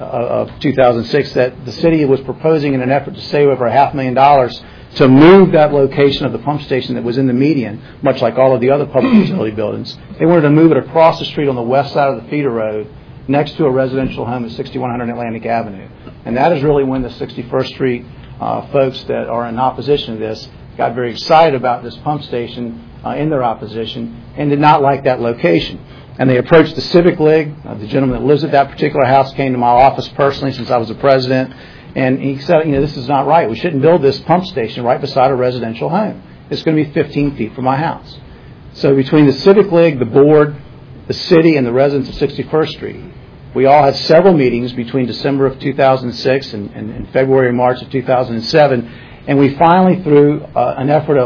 of 2006 that the city was proposing in an effort to save over $500,000 to move that location of the pump station that was in the median, much like all of the other public utility buildings. They wanted to move it across the street on the west side of the feeder road next to a residential home at 6100 Atlantic Avenue. And that is really when the 61st Street folks that are in opposition to this got very excited about this pump station in their opposition and did not like that location. And they approached the Civic League. The gentleman that lives at that particular house came to my office personally since I was the president, and he said, this is not right. We shouldn't build this pump station right beside a residential home. It's going to be 15 feet from my house. So between the Civic League, the board, the city, and the residents of 61st Street, we all had several meetings between December of 2006 and February and March of 2007, and we finally, through an effort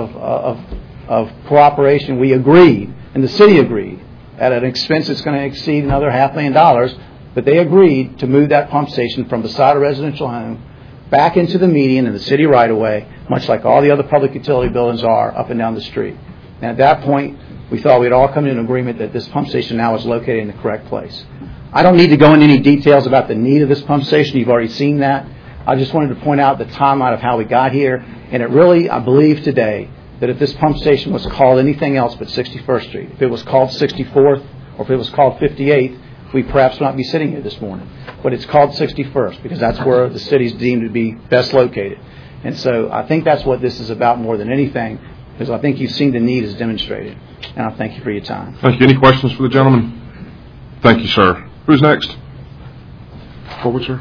of cooperation, we agreed, and the city agreed, at an expense that's going to exceed another $500,000, but they agreed to move that pump station from beside a residential home back into the median in the city right-of-way, much like all the other public utility buildings are up and down the street. And at that point, we thought we'd all come to an agreement that this pump station now is located in the correct place. I don't need to go into any details about the need of this pump station. You've already seen that. I just wanted to point out the timeline of how we got here, and it really, I believe today, that if this pump station was called anything else but 61st Street, if it was called 64th or if it was called 58th, we perhaps not be sitting here this morning. But it's called 61st because that's where the city's deemed to be best located. And so I think that's what this is about more than anything, because I think you've seen the need as demonstrated. And I thank you for your time. Thank you. Any questions for the gentleman? Thank you, sir. Who's next? Forward, sir.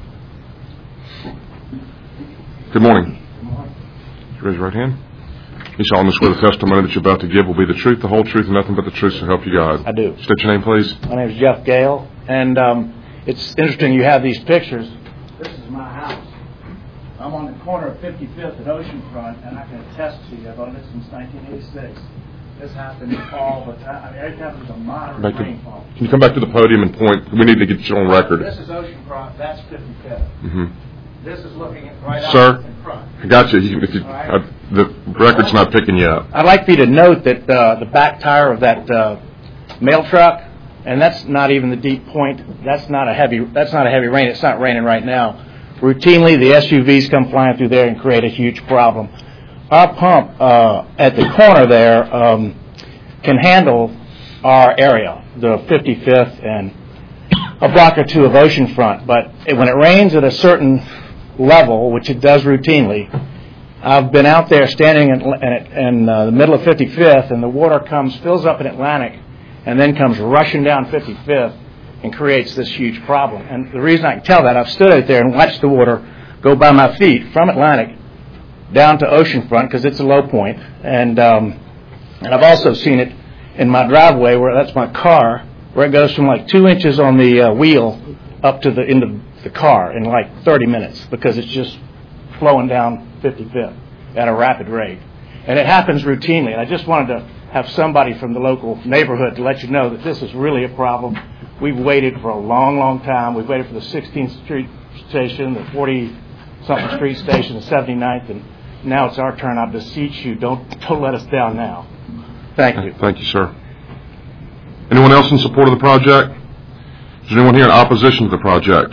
Good morning. Raise your right hand. You solemnly swear the testimony that you're about to give will be the truth, the whole truth, and nothing but the truth, so help you God. I do. State your name, please. My name is Jeff Gale, and it's interesting you have these pictures. This is my house. I'm on the corner of 55th and Oceanfront, and I can attest to you, I've owned it since 1986. This happened all the time. Every time there's a moderate rainfall. Can you come back to the podium and point? We need to get you on record. This is Oceanfront, that's 55th. Mm-hmm. This is looking at right Sir, out in front. I got you. The record's not picking you up. I'd like for you to note that the back tire of that mail truck, and that's not even the deep point. That's not a heavy rain. It's not raining right now. Routinely, the SUVs come flying through there and create a huge problem. Our pump at the corner there can handle our area, the 55th and a block or two of Oceanfront. But when it rains at a certain level, which it does routinely, I've been out there standing in the middle of 55th, and the water fills up in Atlantic, and then comes rushing down 55th and creates this huge problem. And the reason I can tell that, I've stood out there and watched the water go by my feet from Atlantic down to Oceanfront because it's a low point, and I've also seen it in my driveway where that's my car, where it goes from like 2 inches on the wheel up to the end of the car in like 30 minutes because it's just flowing down 55th at a rapid rate. And it happens routinely. And I just wanted to have somebody from the local neighborhood to let you know that this is really a problem. We've waited for a long, long time. We've waited for the 16th Street station, the 40-something Street station, the 79th, and now it's our turn. I beseech you, don't let us down now. Thank you. Thank you, sir. Anyone else in support of the project? Is there anyone here in opposition to the project?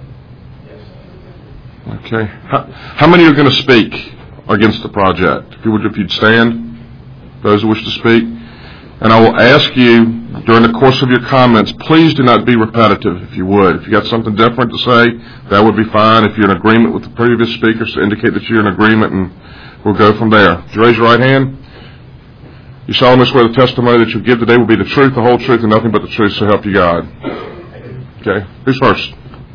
Okay. How many are going to speak against the project? If you'd stand, those who wish to speak. And I will ask you, during the course of your comments, please do not be repetitive, if you would. If you got something different to say, that would be fine. If you're in agreement with the previous speakers, indicate that you're in agreement, and we'll go from there. Would you raise your right hand? You solemnly swear the testimony that you give today will be the truth, the whole truth, and nothing but the truth, so help you God. Okay. Who's first?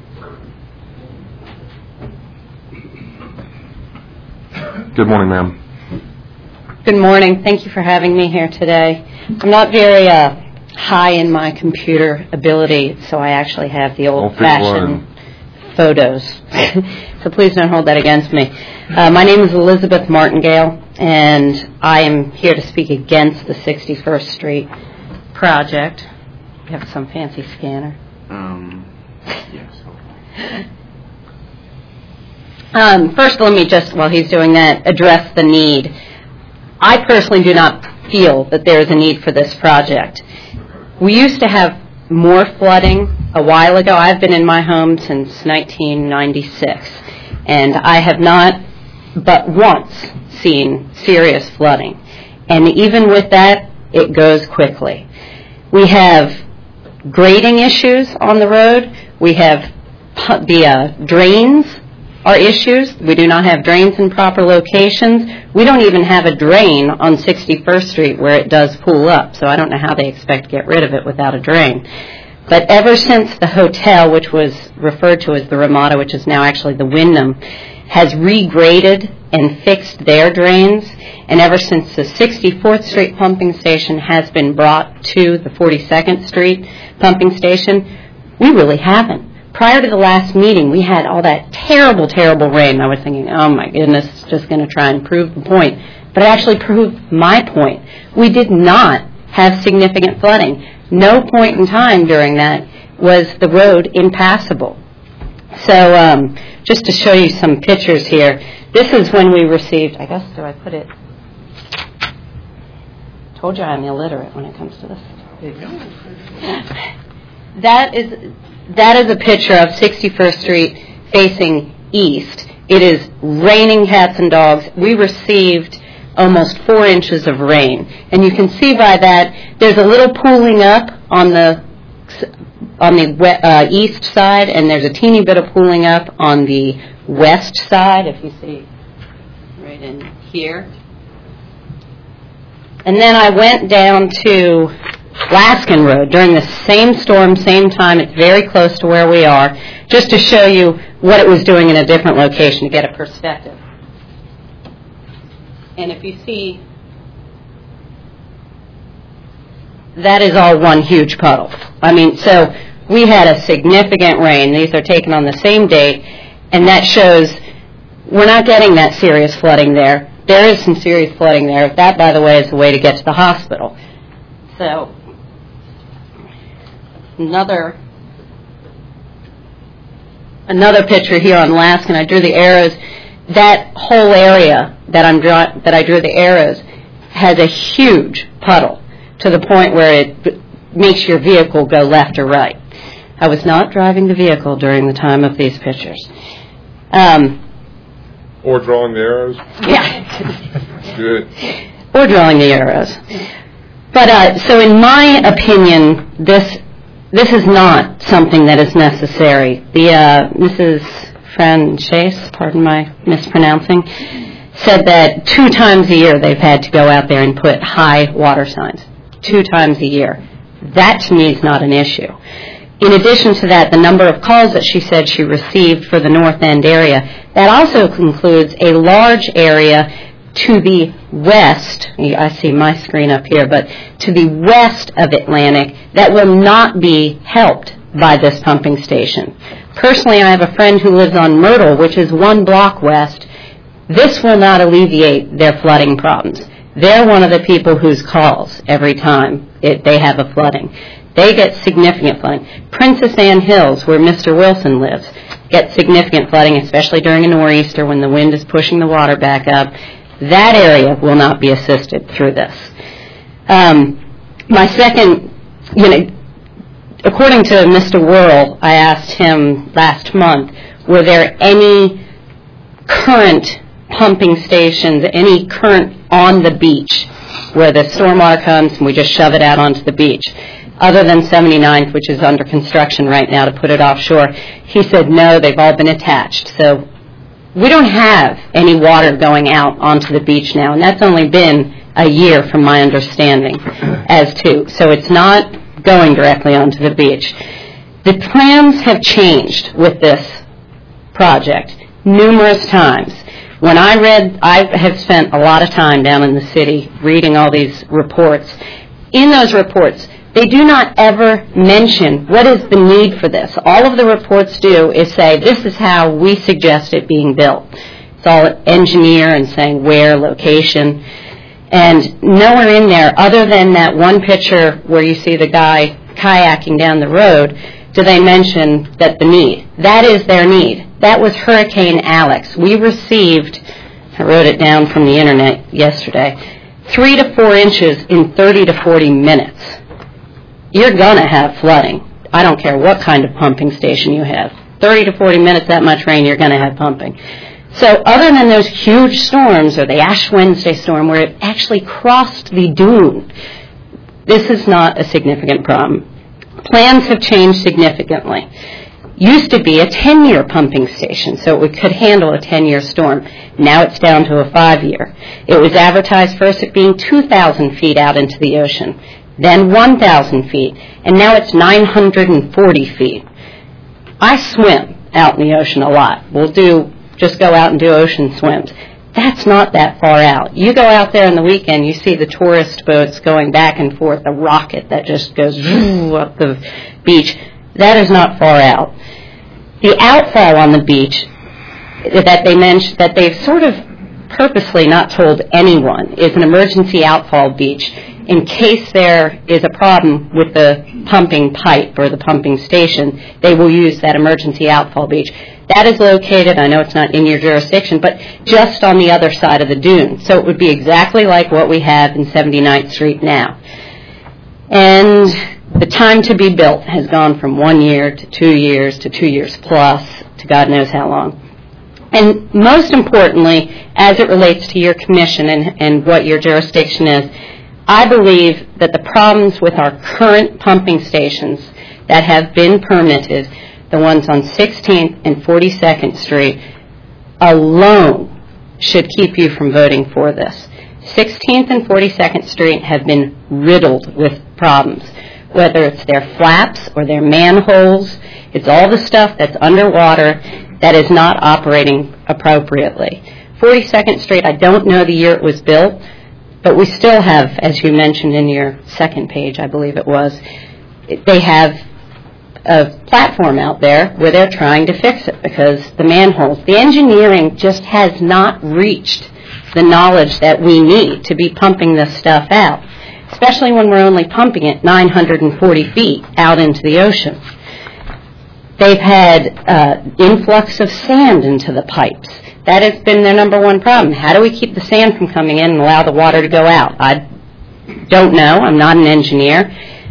Good morning, ma'am. Good morning. Thank you for having me here today. I'm not very high in my computer ability, so I actually have the old-fashioned photos. So please don't hold that against me. My name is Elizabeth Martingale, and I am here to speak against the 61st Street project. We have some fancy scanner. Yes. First, let me just, while he's doing that, address the need. I personally do not feel that there is a need for this project. We used to have more flooding a while ago. I've been in my home since 1996, and I have not but once seen serious flooding. And even with that, it goes quickly. We have grading issues on the road. We have the drains are issues. We do not have drains in proper locations. We don't even have a drain on 61st Street where it does pool up, so I don't know how they expect to get rid of it without a drain. But ever since the hotel, which was referred to as the Ramada, which is now actually the Wyndham, has regraded and fixed their drains, and ever since the 64th Street pumping station has been brought to the 42nd Street pumping station, we really haven't. Prior to the last meeting, we had all that terrible, terrible rain. I was thinking, oh my goodness, it's just going to try and prove the point. But it actually proved my point. We did not have significant flooding. No point in time during that was the road impassable. So just to show you some pictures here, this is when we received, I guess, do I put it? Told you I'm illiterate when it comes to this. That is a picture of 61st Street facing east. It is raining cats and dogs. We received almost 4 inches of rain. And you can see by that there's a little pooling up on the east side, and there's a teeny bit of pooling up on the west side, if you see right in here. And then I went down to Laskin Road during the same storm, same time. It's very close to where we are, just to show you what it was doing in a different location to get a perspective. And if you see that is all one huge puddle. I mean, so we had a significant rain. These are taken on the same date, and that shows we're not getting that serious flooding there. There is some serious flooding there. That, by the way, is the way to get to the hospital. So, another picture here on Laskin. I drew the arrows. That whole area that I drew the arrows has a huge puddle to the point where it makes your vehicle go left or right. I was not driving the vehicle during the time of these pictures. Or drawing the arrows? Yeah. Good. Or drawing the arrows. But so in my opinion, this is not something that is necessary. The Mrs. Franchise, pardon my mispronouncing, said that 2 times a year they've had to go out there and put high water signs. 2 times a year. That to me is not an issue. In addition to that, the number of calls that she said she received for the North End area, that also includes a large area to the west, I see my screen up here, but to the west of Atlantic that will not be helped by this pumping station. Personally, I have a friend who lives on Myrtle, which is 1 block west. This will not alleviate their flooding problems. They're one of the people whose calls every time they have a flooding. They get significant flooding. Princess Anne Hills, where Mr. Wilson lives, gets significant flooding, especially during a nor'easter when the wind is pushing the water back up. That area will not be assisted through this. My second, according to Mr. Whirl, I asked him last month, were there any current pumping stations, any current on the beach where the stormwater comes and we just shove it out onto the beach, other than 79th, which is under construction right now to put it offshore? He said, no, they've all been attached. So we don't have any water going out onto the beach now, and that's only been a year from my understanding so it's not going directly onto the beach. The plans have changed with this project numerous times. When I have spent a lot of time down in the city reading all these reports. In those reports, they do not ever mention what is the need for this. All of the reports do is say, this is how we suggest it being built. It's all engineer and saying where, location. And nowhere in there, other than that one picture where you see the guy kayaking down the road, do they mention that the need. That is their need. That was Hurricane Alex. We received, I wrote it down from the internet yesterday, 3 to 4 inches in 30 to 40 minutes. You're going to have flooding. I don't care what kind of pumping station you have. 30 to 40 minutes, that much rain, you're going to have pumping. So other than those huge storms, or the Ash Wednesday storm where it actually crossed the dune, this is not a significant problem. Plans have changed significantly. Used to be a 10-year pumping station, so it could handle a 10-year storm. Now it's down to a 5-year. It was advertised first at being 2,000 feet out into the ocean, then 1,000 feet, and now it's 940 feet. I swim out in the ocean a lot. Just go out and do ocean swims. That's not that far out. You go out there on the weekend, you see the tourist boats going back and forth, a rocket that just goes up the beach. That is not far out. The outfall on the beach that they mentioned, that they've sort of purposely not told anyone, is an emergency outfall beach in case there is a problem with the pumping pipe or the pumping station. They will use that emergency outfall beach. That is located, I know it's not in your jurisdiction, but just on the other side of the dune. So it would be exactly like what we have in 79th Street now. And the time to be built has gone from 1 year to 2 years to 2 years plus to God knows how long. And most importantly, as it relates to your commission and what your jurisdiction is, I believe that the problems with our current pumping stations that have been permitted, the ones on 16th and 42nd Street, alone should keep you from voting for this. 16th and 42nd Street have been riddled with problems, whether it's their flaps or their manholes. It's all the stuff that's underwater that is not operating appropriately. 42nd Street, I don't know the year it was built, But we still have, as you mentioned in your second page, I believe it was, they have a platform out there where they're trying to fix it because the manholes, the engineering just has not reached the knowledge that we need to be pumping this stuff out, especially when we're only pumping it 940 feet out into the ocean. They've had influx of sand into the pipes. That has been their number one problem. How do we keep the sand from coming in and allow the water to go out? I don't know. I'm not an engineer.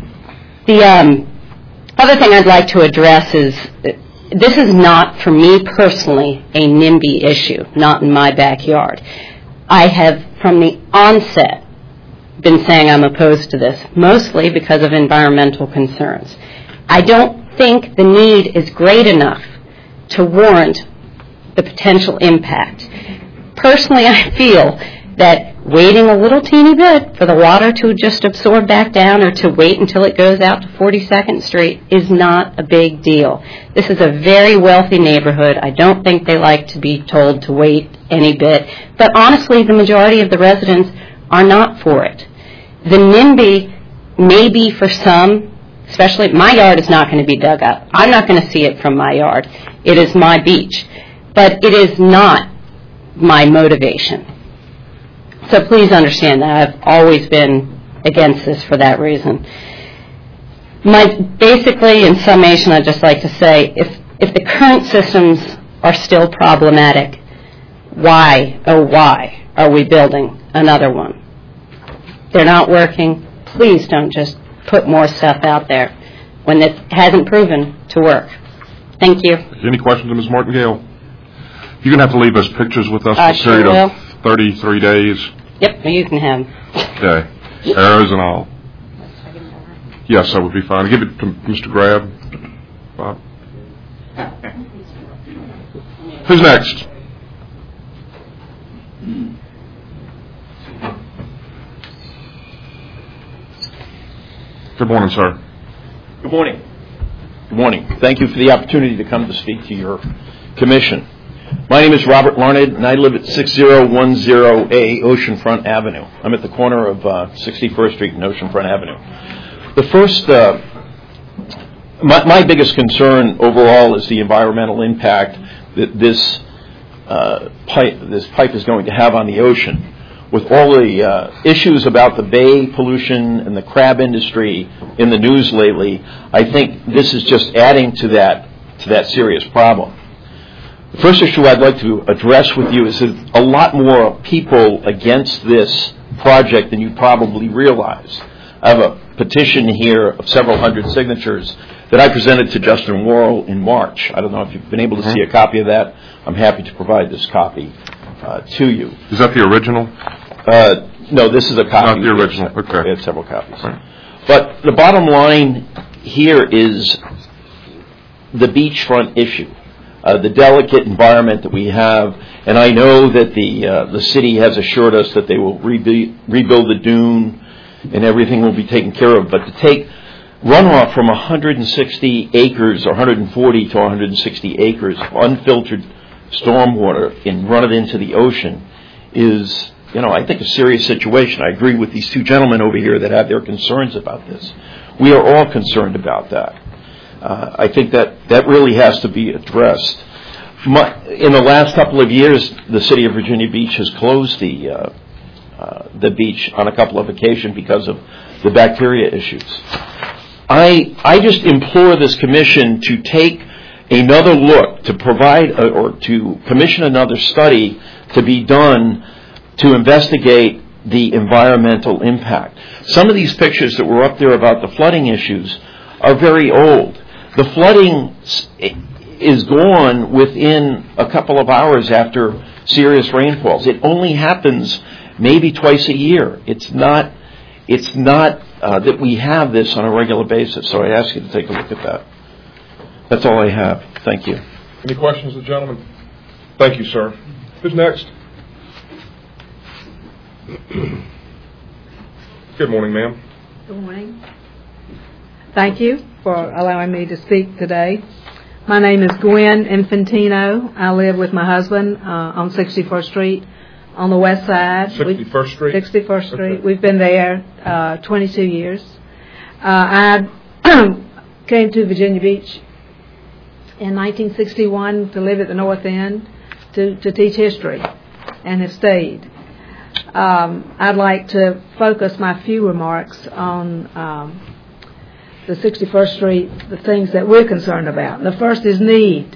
The other thing I'd like to address is this is not, for me personally, a NIMBY issue, not in my backyard. I have, from the onset, been saying I'm opposed to this, mostly because of environmental concerns. I don't think the need is great enough to warrant the potential impact. Personally, I feel that waiting a little teeny bit for the water to just absorb back down or to wait until it goes out to 42nd Street is not a big deal. This is a very wealthy neighborhood. I don't think they like to be told to wait any bit. But honestly, the majority of the residents are not for it. The NIMBY may be for some, especially my yard is not going to be dug up. I'm not going to see it from my yard. It is my beach. But it is not my motivation. So please understand that I've always been against this for that reason. Basically, in summation, I'd just like to say, if the current systems are still problematic, why, oh why, are we building another one? They're not working. Please don't just put more stuff out there when it hasn't proven to work. Thank you. Any questions of Ms. Martingale? You're going to have to leave those pictures with us for a period of 33 days. Yep, you can have them. Okay. Arrows and all. Yes, that would be fine. Give it to Mr. Grab. Bob. Who's next? Good morning, sir. Good morning. Good morning. Thank you for the opportunity to come to speak to your commission. My name is Robert Larned, and I live at 6010A Oceanfront Avenue. I'm at the corner of 61st Street and Oceanfront Avenue. The first, my biggest concern overall is the environmental impact that this pipe is going to have on the ocean. With all the issues about the bay pollution and the crab industry in the news lately, I think this is just adding to that serious problem. The first issue I'd like to address with you is that a lot more people against this project than you probably realize. I have a petition here of several hundred signatures that I presented to Justin Worrell in March. I don't know if you've been able to see a copy of that. I'm happy to provide this copy to you. Is that the original? No, this is a copy. Not the original. Okay. We had several copies. Right. But the bottom line here is the beachfront issue. The delicate environment that we have, and I know that the city has assured us that they will rebuild the dune and everything will be taken care of. But to take runoff from 160 acres or 140 to 160 acres of unfiltered stormwater and run it into the ocean is, I think a serious situation. I agree with these two gentlemen over here that have their concerns about this. We are all concerned about that. I think that really has to be addressed. In the last couple of years, the city of Virginia Beach has closed the beach on a couple of occasions because of the bacteria issues. I just implore this commission to take another look, to provide or to commission another study to be done to investigate the environmental impact. Some of these pictures that were up there about the flooding issues are very old. The flooding is gone within a couple of hours after serious rainfalls. It only happens maybe twice a year. It's not that we have this on a regular basis. So I ask you to take a look at that. That's all I have. Thank you. Any questions of the gentleman? Thank you, sir. Who's next? Good morning, ma'am. Good morning. Thank you for allowing me to speak today. My name is Gwen Infantino. I live with my husband on 61st Street. on the west side. 61st Street? 61st Street. Okay. We've been there 22 years. I came to Virginia Beach in 1961 to live at the North End to teach history, and have stayed. I'd like to focus my few remarks on the 61st Street, the things that we're concerned about. The first is need.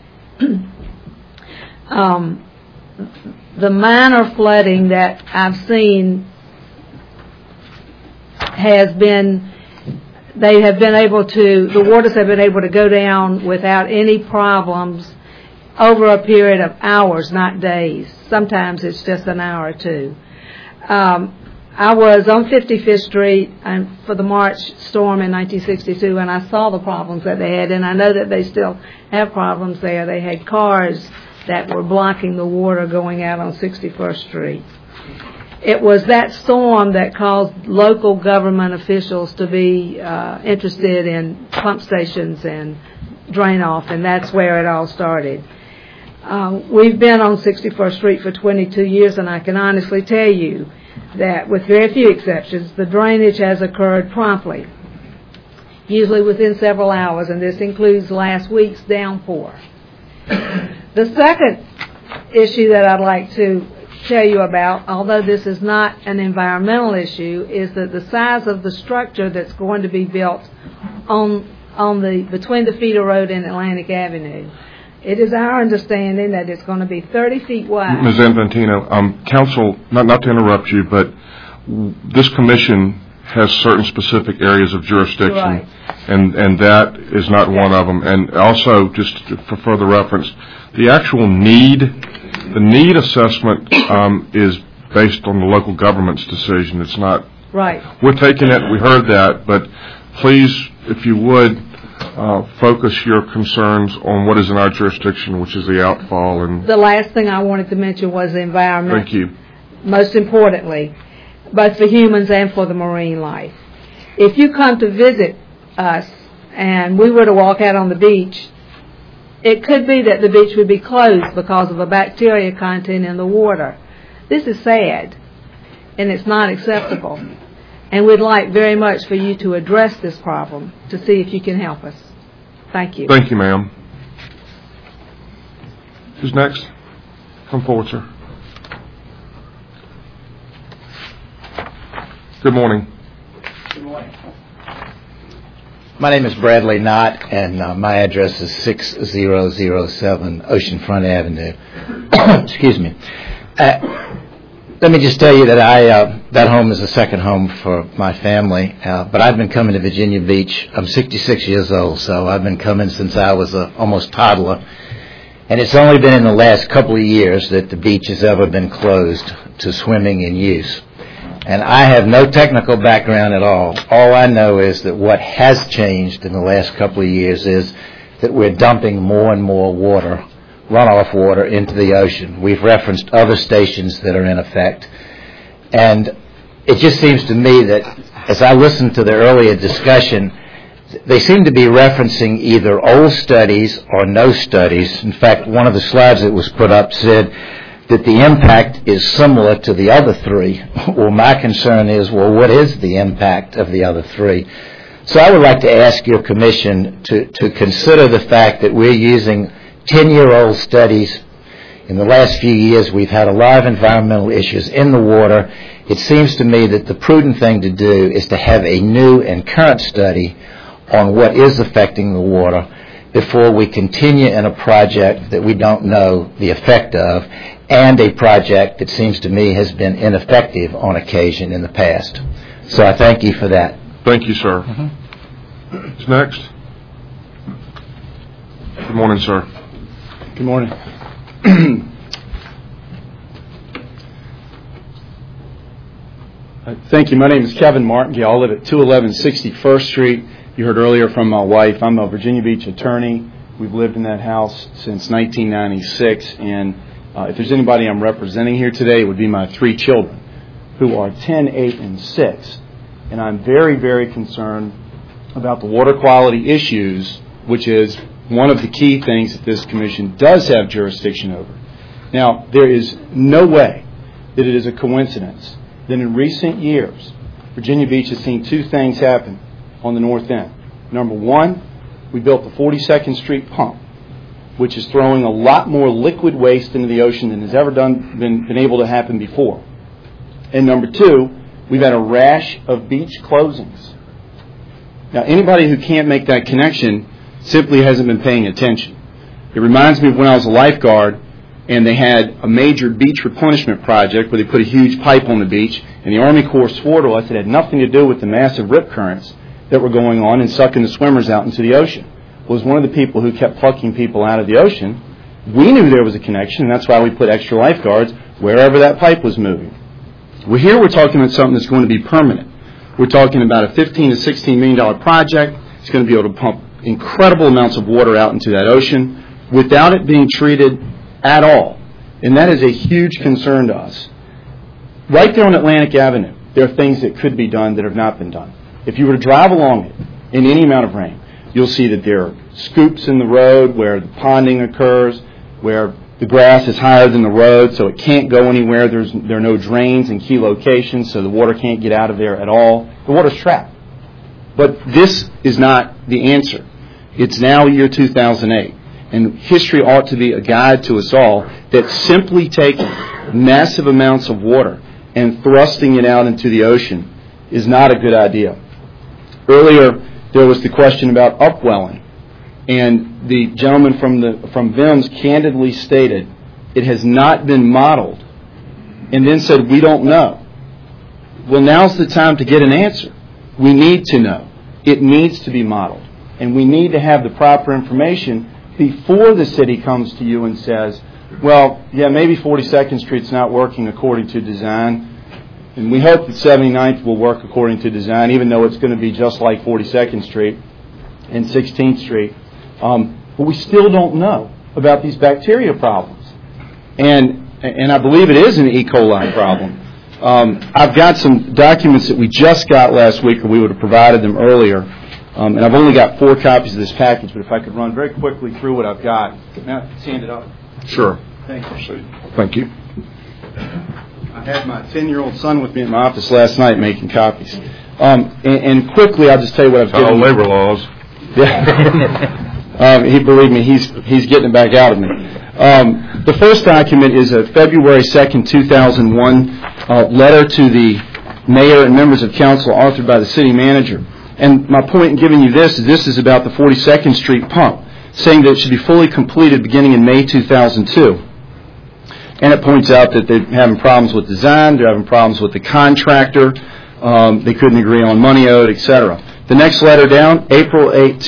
The minor flooding that I've seen has been, the waters have been able to go down without any problems over a period of hours, not days. Sometimes it's just an hour or two. I was on 55th Street for the March storm in 1962, and I saw the problems that they had, and I know that they still have problems there. They had cars that were blocking the water going out on 61st Street. It was that storm that caused local government officials to be interested in pump stations and drain off, and that's where it all started. We've been on 61st Street for 22 years, and I can honestly tell you that with very few exceptions, the drainage has occurred promptly, usually within several hours, and this includes last week's downpour. The second issue that I'd like to tell you about, although this is not an environmental issue, is that the size of the structure that's going to be built between the Feeder Road and Atlantic Avenue. It is our understanding that it's going to be 30 feet wide. Ms. Infantino, Council, not to interrupt you, but this commission has certain specific areas of jurisdiction, right, and that is not one of them. And also, just for further reference, the actual the need assessment is based on the local government's decision. It's not. Right. We're taking it. We heard that, but please, if you would, focus your concerns on what is in our jurisdiction, which is the outfall. And the last thing I wanted to mention was the environment. Thank you. Most importantly, both for humans and for the marine life. If you come to visit us and we were to walk out on the beach, it could be that the beach would be closed because of a bacteria content in the water. This is sad, and it's not acceptable. And we'd like very much for you to address this problem to see if you can help us. Thank you. Thank you, ma'am. Who's next? Come forward, sir. Good morning. Good morning. My name is Bradley Knott, and my address is 6007 Oceanfront Avenue. Excuse me. Let me just tell you that that home is a second home for my family, but I've been coming to Virginia Beach. I'm 66 years old, so I've been coming since I was almost toddler, and it's only been in the last couple of years that the beach has ever been closed to swimming and use. And I have no technical background at all. All I know is that what has changed in the last couple of years is that we're dumping more and more water, runoff water, into the ocean. We've referenced other stations that are in effect. And it just seems to me that as I listened to the earlier discussion, they seem to be referencing either old studies or no studies. In fact, one of the slides that was put up said that the impact is similar to the other three. Well, my concern is, well, what is the impact of the other three? So I would like to ask your commission to consider the fact that we're using 10-year-old studies. In the last few years, we've had a lot of environmental issues in the water. It seems to me that the prudent thing to do is to have a new and current study on what is affecting the water before we continue in a project that we don't know the effect of, and a project that seems to me has been ineffective on occasion in the past. So I thank you for that. Thank you, sir. Who's next? Good morning, sir. Good morning. Thank you. My name is Kevin Martingale. I live at 211 61st Street. You heard earlier from my wife. I'm a Virginia Beach attorney. We've lived in that house since 1996, and if there's anybody I'm representing here today, it would be my three children, who are 10, 8, and 6. And I'm very, very concerned about the water quality issues, which is one of the key things that this commission does have jurisdiction over. Now, there is no way that it is a coincidence that in recent years, Virginia Beach has seen two things happen on the north end. Number one, we built the 42nd Street pump, which is throwing a lot more liquid waste into the ocean than has ever been able to happen before. And number two, we've had a rash of beach closings. Now, anybody who can't make that connection simply hasn't been paying attention. It reminds me of when I was a lifeguard and they had a major beach replenishment project where they put a huge pipe on the beach, and the Army Corps swore to us it had nothing to do with the massive rip currents that were going on and sucking the swimmers out into the ocean. Was one of the people who kept plucking people out of the ocean. We knew there was a connection, and that's why we put extra lifeguards wherever that pipe was moving. Well, here we're talking about something that's going to be permanent. We're talking about a $15 to $16 million project. It's going to be able to pump incredible amounts of water out into that ocean without it being treated at all. And that is a huge concern to us. Right there on Atlantic Avenue, there are things that could be done that have not been done. If you were to drive along it in any amount of rain, you'll see that there are scoops in the road where the ponding occurs, where the grass is higher than the road, so it can't go anywhere. There are no drains in key locations, so the water can't get out of there at all. The water's trapped. But this is not the answer. It's now year 2008, and history ought to be a guide to us all that simply taking massive amounts of water and thrusting it out into the ocean is not a good idea. Earlier, there was the question about upwelling, and the gentleman from VIMS candidly stated it has not been modeled, and then said, we don't know. Well, now's the time to get an answer. We need to know. It needs to be modeled, and we need to have the proper information before the city comes to you and says, well, yeah, maybe 42nd Street's not working according to design, and we hope that 79th will work according to design, even though it's going to be just like 42nd Street and 16th Street. But we still don't know about these bacteria problems. And I believe it is an E. coli problem. I've got some documents that we just got last week, or we would have provided them earlier. And I've only got 4 copies of this package, but if I could run very quickly through what I've got. Now, stand it up. Sure. Thank you. Thank you. I had my 10-year-old son with me in my office last night making copies. And quickly, I'll just tell you what I've given. Child labor laws. Yeah. Believe me, he's getting it back out of me. The first document is a February 2nd, 2001 letter to the mayor and members of council authored by the city manager. And my point in giving you this is about the 42nd Street pump, saying that it should be fully completed beginning in May 2002. And it points out that they're having problems with design, they're having problems with the contractor, they couldn't agree on money owed, etc. The next letter down, April 8,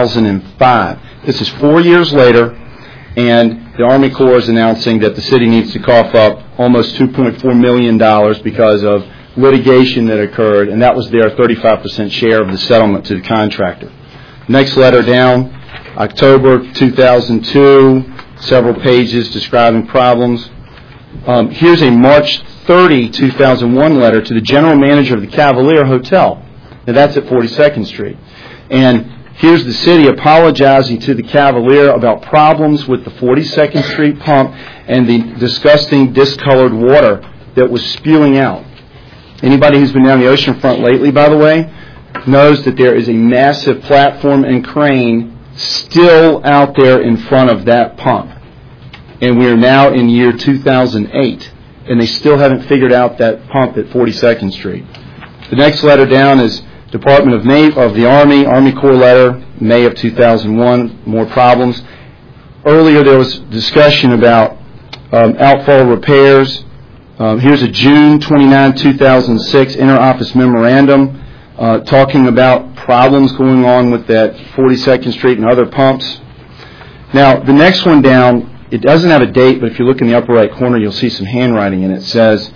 2005. This is 4 years later, and the Army Corps is announcing that the city needs to cough up almost $2.4 million because of litigation that occurred, and that was their 35% share of the settlement to the contractor. Next letter down, October 2002, several pages describing problems. Here's a March 30, 2001 letter to the general manager of the Cavalier Hotel. Now that's at 42nd Street. And here's the city apologizing to the Cavalier about problems with the 42nd Street pump and the disgusting discolored water that was spewing out. Anybody who's been down the oceanfront lately, by the way, knows that there is a massive platform and crane still out there in front of that pump. And we are now in year 2008, and they still haven't figured out that pump at 42nd Street. The next letter down is Department of the Army Corps letter, May of 2001, more problems. Earlier there was discussion about outfall repairs. Here's a June 29, 2006 inter-office memorandum talking about problems going on with that 42nd Street and other pumps. Now, the next one down, it doesn't have a date, but if you look in the upper right corner, you'll see some handwriting, and it says,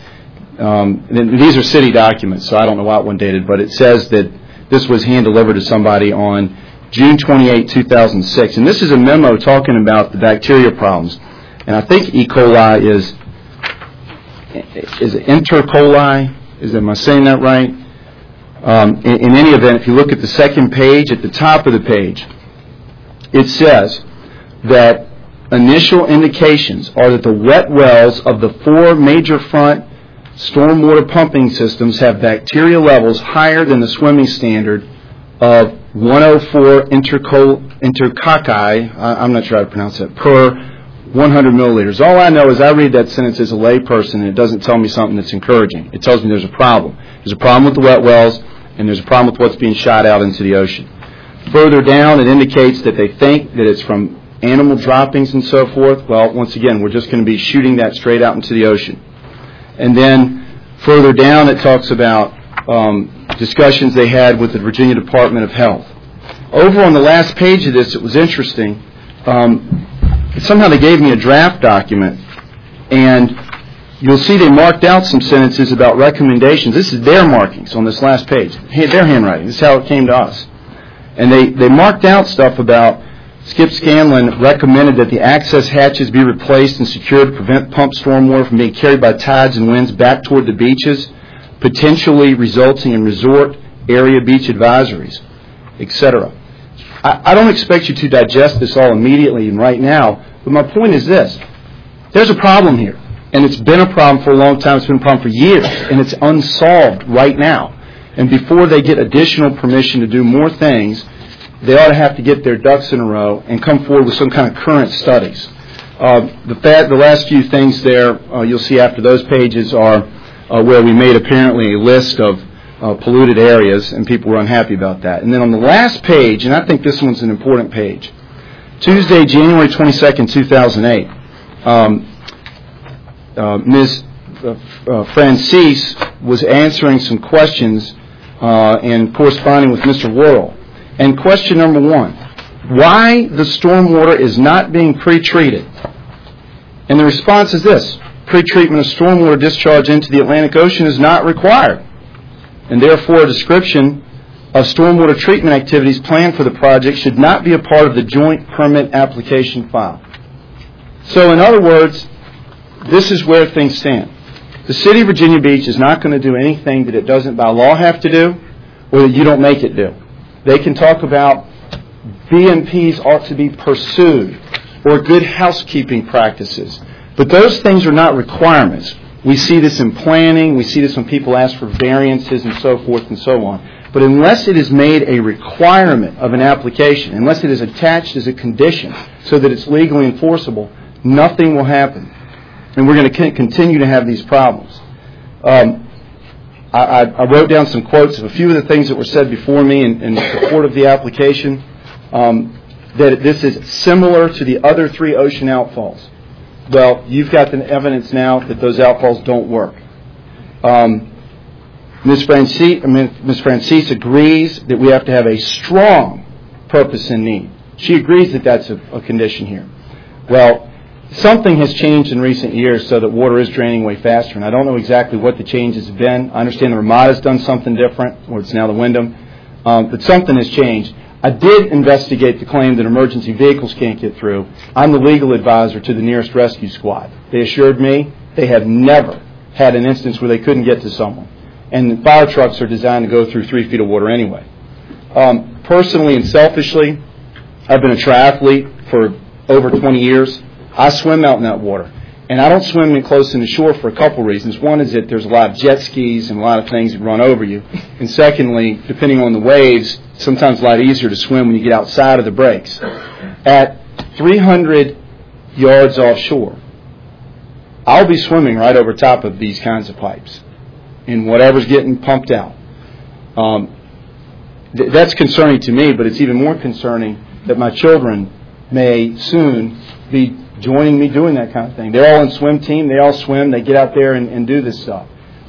these are city documents, so I don't know what one dated, but it says that this was hand-delivered to somebody on June 28, 2006. And this is a memo talking about the bacteria problems. And I think E. coli is it Enter coli? Am I saying that right? In any event, if you look at the second page, at the top of the page, it says that initial indications are that the wet wells of the 4 major front stormwater pumping systems have bacteria levels higher than the swimming standard of 104 intercocci, I'm not sure how to pronounce that, per 100 milliliters. All I know is I read that sentence as a layperson, and it doesn't tell me something that's encouraging. It tells me there's a problem. There's a problem with the wet wells, and there's a problem with what's being shot out into the ocean. Further down, it indicates that they think that it's from animal droppings and so forth. Well, once again, we're just going to be shooting that straight out into the ocean. And then further down, it talks about discussions they had with the Virginia Department of Health. Over on the last page of this, it was interesting. Somehow they gave me a draft document, and you'll see they marked out some sentences about recommendations. This is their markings on this last page, their handwriting. This is how it came to us. And they marked out stuff about Skip Scanlon recommended that the access hatches be replaced and secured to prevent pump stormwater from being carried by tides and winds back toward the beaches, potentially resulting in resort area beach advisories, etc. I don't expect you to digest this all immediately and right now, but my point is this. There's a problem here, and it's been a problem for a long time. It's been a problem for years, and it's unsolved right now. And before they get additional permission to do more things, they ought to have to get their ducks in a row and come forward with some kind of current studies. The last few things there you'll see after those pages are where we made apparently a list of polluted areas, and people were unhappy about that. And then on the last page, and I think this one's an important page, Tuesday, January 22nd, 2008, Ms. Francis was answering some questions and corresponding with Mr. Worrell. And question number 1, why the stormwater is not being pre-treated? And the response is this: pre-treatment of stormwater discharge into the Atlantic Ocean is not required, and therefore a description of stormwater treatment activities planned for the project should not be a part of the joint permit application file. So in other words, this is where things stand. The City of Virginia Beach is not going to do anything that it doesn't by law have to do, or that you don't make it do. They can talk about BMPs ought to be pursued, or good housekeeping practices. But those things are not requirements. We see this in planning. We see this when people ask for variances and so forth and so on. But unless it is made a requirement of an application, unless it is attached as a condition so that it's legally enforceable, nothing will happen. And we're going to continue to have these problems. I wrote down some quotes of a few of the things that were said before me in support of the application, that this is similar to the other 3 ocean outfalls. Well, you've got the evidence now that those outfalls don't work. Ms. Francis agrees that we have to have a strong purpose and need. She agrees that that's a condition here. Well, something has changed in recent years so that water is draining way faster, and I don't know exactly what the changes have been. I understand the Ramada's done something different, or it's now the Wyndham, but something has changed. I did investigate the claim that emergency vehicles can't get through. I'm the legal advisor to the nearest rescue squad. They assured me they have never had an instance where they couldn't get to someone. And fire trucks are designed to go through 3 feet of water anyway. Personally and selfishly, I've been a triathlete for over 20 years. I swim out in that water. And I don't swim in close to the shore for a couple reasons. One is that there's a lot of jet skis and a lot of things that run over you. And secondly, depending on the waves, it's sometimes a lot easier to swim when you get outside of the breaks. At 300 yards offshore, I'll be swimming right over top of these kinds of pipes in whatever's getting pumped out. That's concerning to me, but it's even more concerning that my children may soon be joining me doing that kind of thing. They're all in swim team. They all swim. They get out there and do this stuff.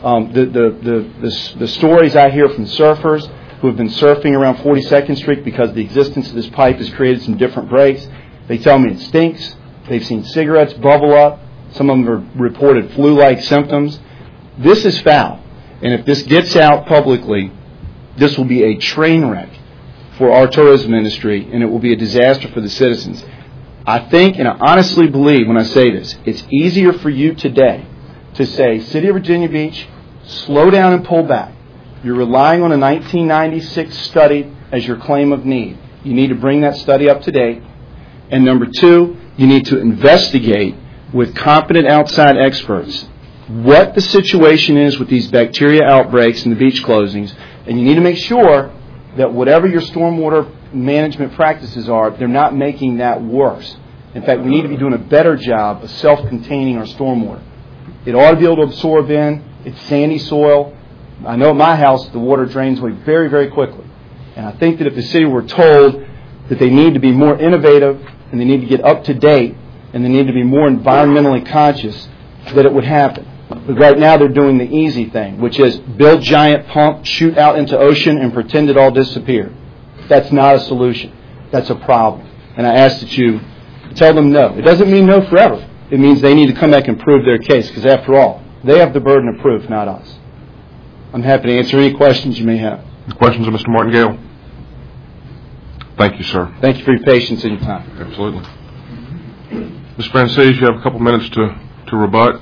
The stories I hear from surfers who have been surfing around 42nd Street because the existence of this pipe has created some different breaks, they tell me it stinks. They've seen cigarettes bubble up. Some of them have reported flu-like symptoms. This is foul. And if this gets out publicly, this will be a train wreck for our tourism industry, and it will be a disaster for the citizens. I think, and I honestly believe when I say this, it's easier for you today to say, City of Virginia Beach, slow down and pull back. You're relying on a 1996 study as your claim of need. You need to bring that study up to date. And number 2, you need to investigate with competent outside experts what the situation is with these bacteria outbreaks and the beach closings, and you need to make sure that whatever your stormwater management practices are, they're not making that worse. In fact, we need to be doing a better job of self-containing our stormwater. It ought to be able to absorb in. It's sandy soil. I know at my house the water drains away very, very quickly. And I think that if the city were told that they need to be more innovative and they need to get up to date and they need to be more environmentally conscious, that it would happen. But right now they're doing the easy thing, which is build giant pump, shoot out into ocean, and pretend it all disappeared. That's not a solution. That's a problem. And I ask that you tell them no. It doesn't mean no forever. It means they need to come back and prove their case, because after all, they have the burden of proof, not us. I'm happy to answer any questions you may have. Questions of Mr. Martingale? Thank you, sir. Thank you for your patience and your time. Absolutely. Ms. Francis, you have a couple minutes to rebut.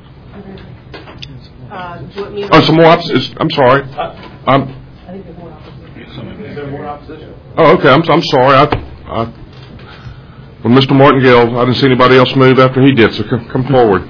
Some more opposition. I'm sorry. I think there's more opposition. Is there more opposition? Oh, okay. I'm sorry. When Mr. Martingale, I didn't see anybody else move after he did, so come forward.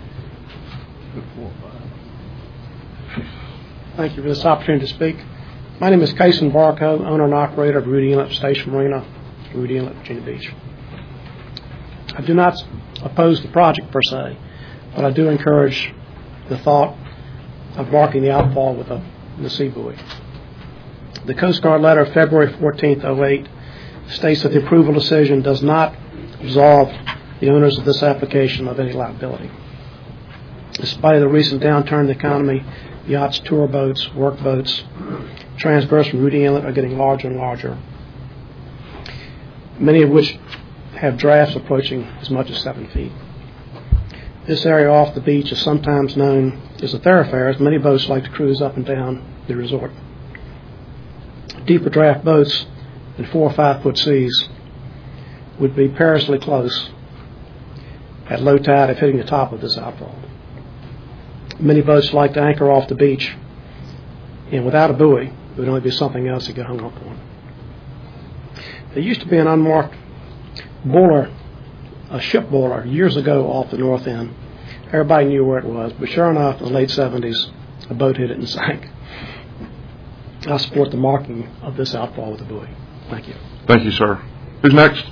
Thank you for this opportunity to speak. My name is Kason Barco, owner and operator of Rudy Inlet Station Marina, Rudy Inlet, Virginia Beach. I do not oppose the project per se, but I do encourage the thought of marking the outfall with the sea buoy. The Coast Guard letter of February 14, 2008 states that the approval decision does not absolve the owners of this application of any liability. Despite the recent downturn in the economy, yachts, tour boats, work boats, transverse from Rudy Inlet are getting larger and larger, many of which have drafts approaching as much as 7 feet. This area off the beach is sometimes known as a thoroughfare, as many boats like to cruise up and down the resort. Deeper draft boats in 4 or 5 foot seas would be perilously close at low tide if hitting the top of this outfall. Many boats like to anchor off the beach, and without a buoy, it would only be something else to get hung up on. There used to be an unmarked boiler, a ship boiler, years ago off the north end. Everybody knew where it was, but sure enough, in the late 70s, a boat hit it and sank. I support the marking of this outfall with a buoy. Thank you. Thank you, sir. Who's next?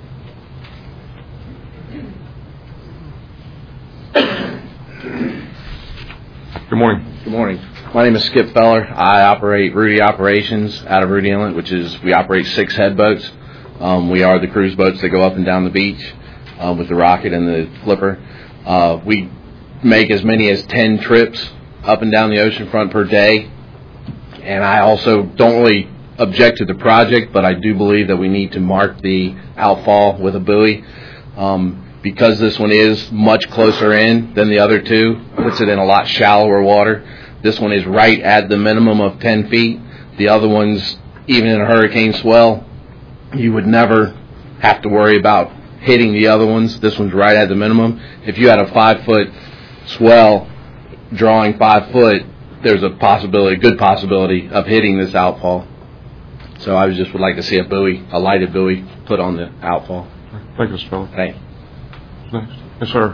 Good morning. Good morning. My name is Skip Feller. I operate Rudy Operations out of Rudy Inlet, we operate 6 head boats. We are the cruise boats that go up and down the beach with the Rocket and the Flipper. We make as many as 10 trips up and down the oceanfront per day. And I also don't really object to the project, but I do believe that we need to mark the outfall with a buoy. Because this one is much closer in than the other two, puts it in a lot shallower water. This one is right at the minimum of 10 feet. The other ones, even in a hurricane swell, you would never have to worry about hitting the other ones. This one's right at the minimum. If you had a 5-foot swell drawing 5 foot, there's a good possibility of hitting this outfall. So I just would like to see a buoy, a lighted buoy, put on the outfall. Thank you, Mr. Feller. Thank you. Next. Yes, sir.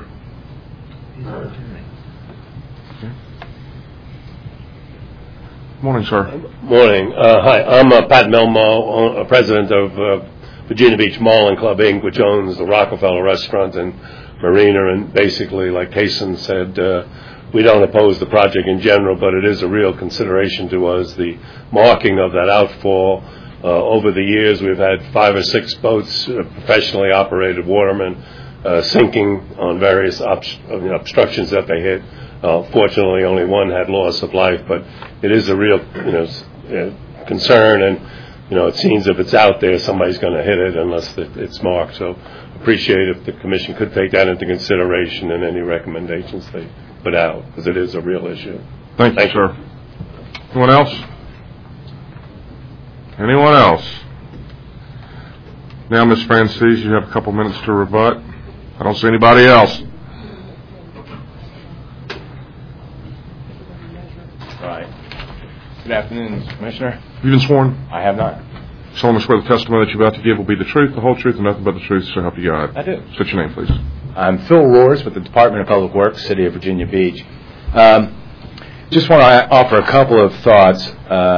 Morning, sir. Morning. Hi, I'm Pat Melmo, president of Virginia Beach Mall and Club Inc., which owns the Rockefeller Restaurant and Marina. And basically, like Kason said, we don't oppose the project in general, but it is a real consideration to us, the marking of that outfall. Over the years, we've had 5 or 6 boats, professionally operated watermen, sinking on various obstructions that they hit. Fortunately, only one had loss of life, but it is a real, concern. And it seems if it's out there, somebody's going to hit it unless it's marked. So, appreciate if the commission could take that into consideration in any recommendations they put out, because it is a real issue. Thank you, sir. Anyone else? Anyone else? Now, Ms. Francis, you have a couple minutes to rebut. I don't see anybody else. Right. Good afternoon, Mr. Commissioner. Have you been sworn? I have not. Solemnly swear the testimony that you're about to give will be the truth, the whole truth, and nothing but the truth, so help you God. I do. State your name, please. I'm Phil Roars with the Department of Public Works, City of Virginia Beach. Just want to offer a couple of thoughts.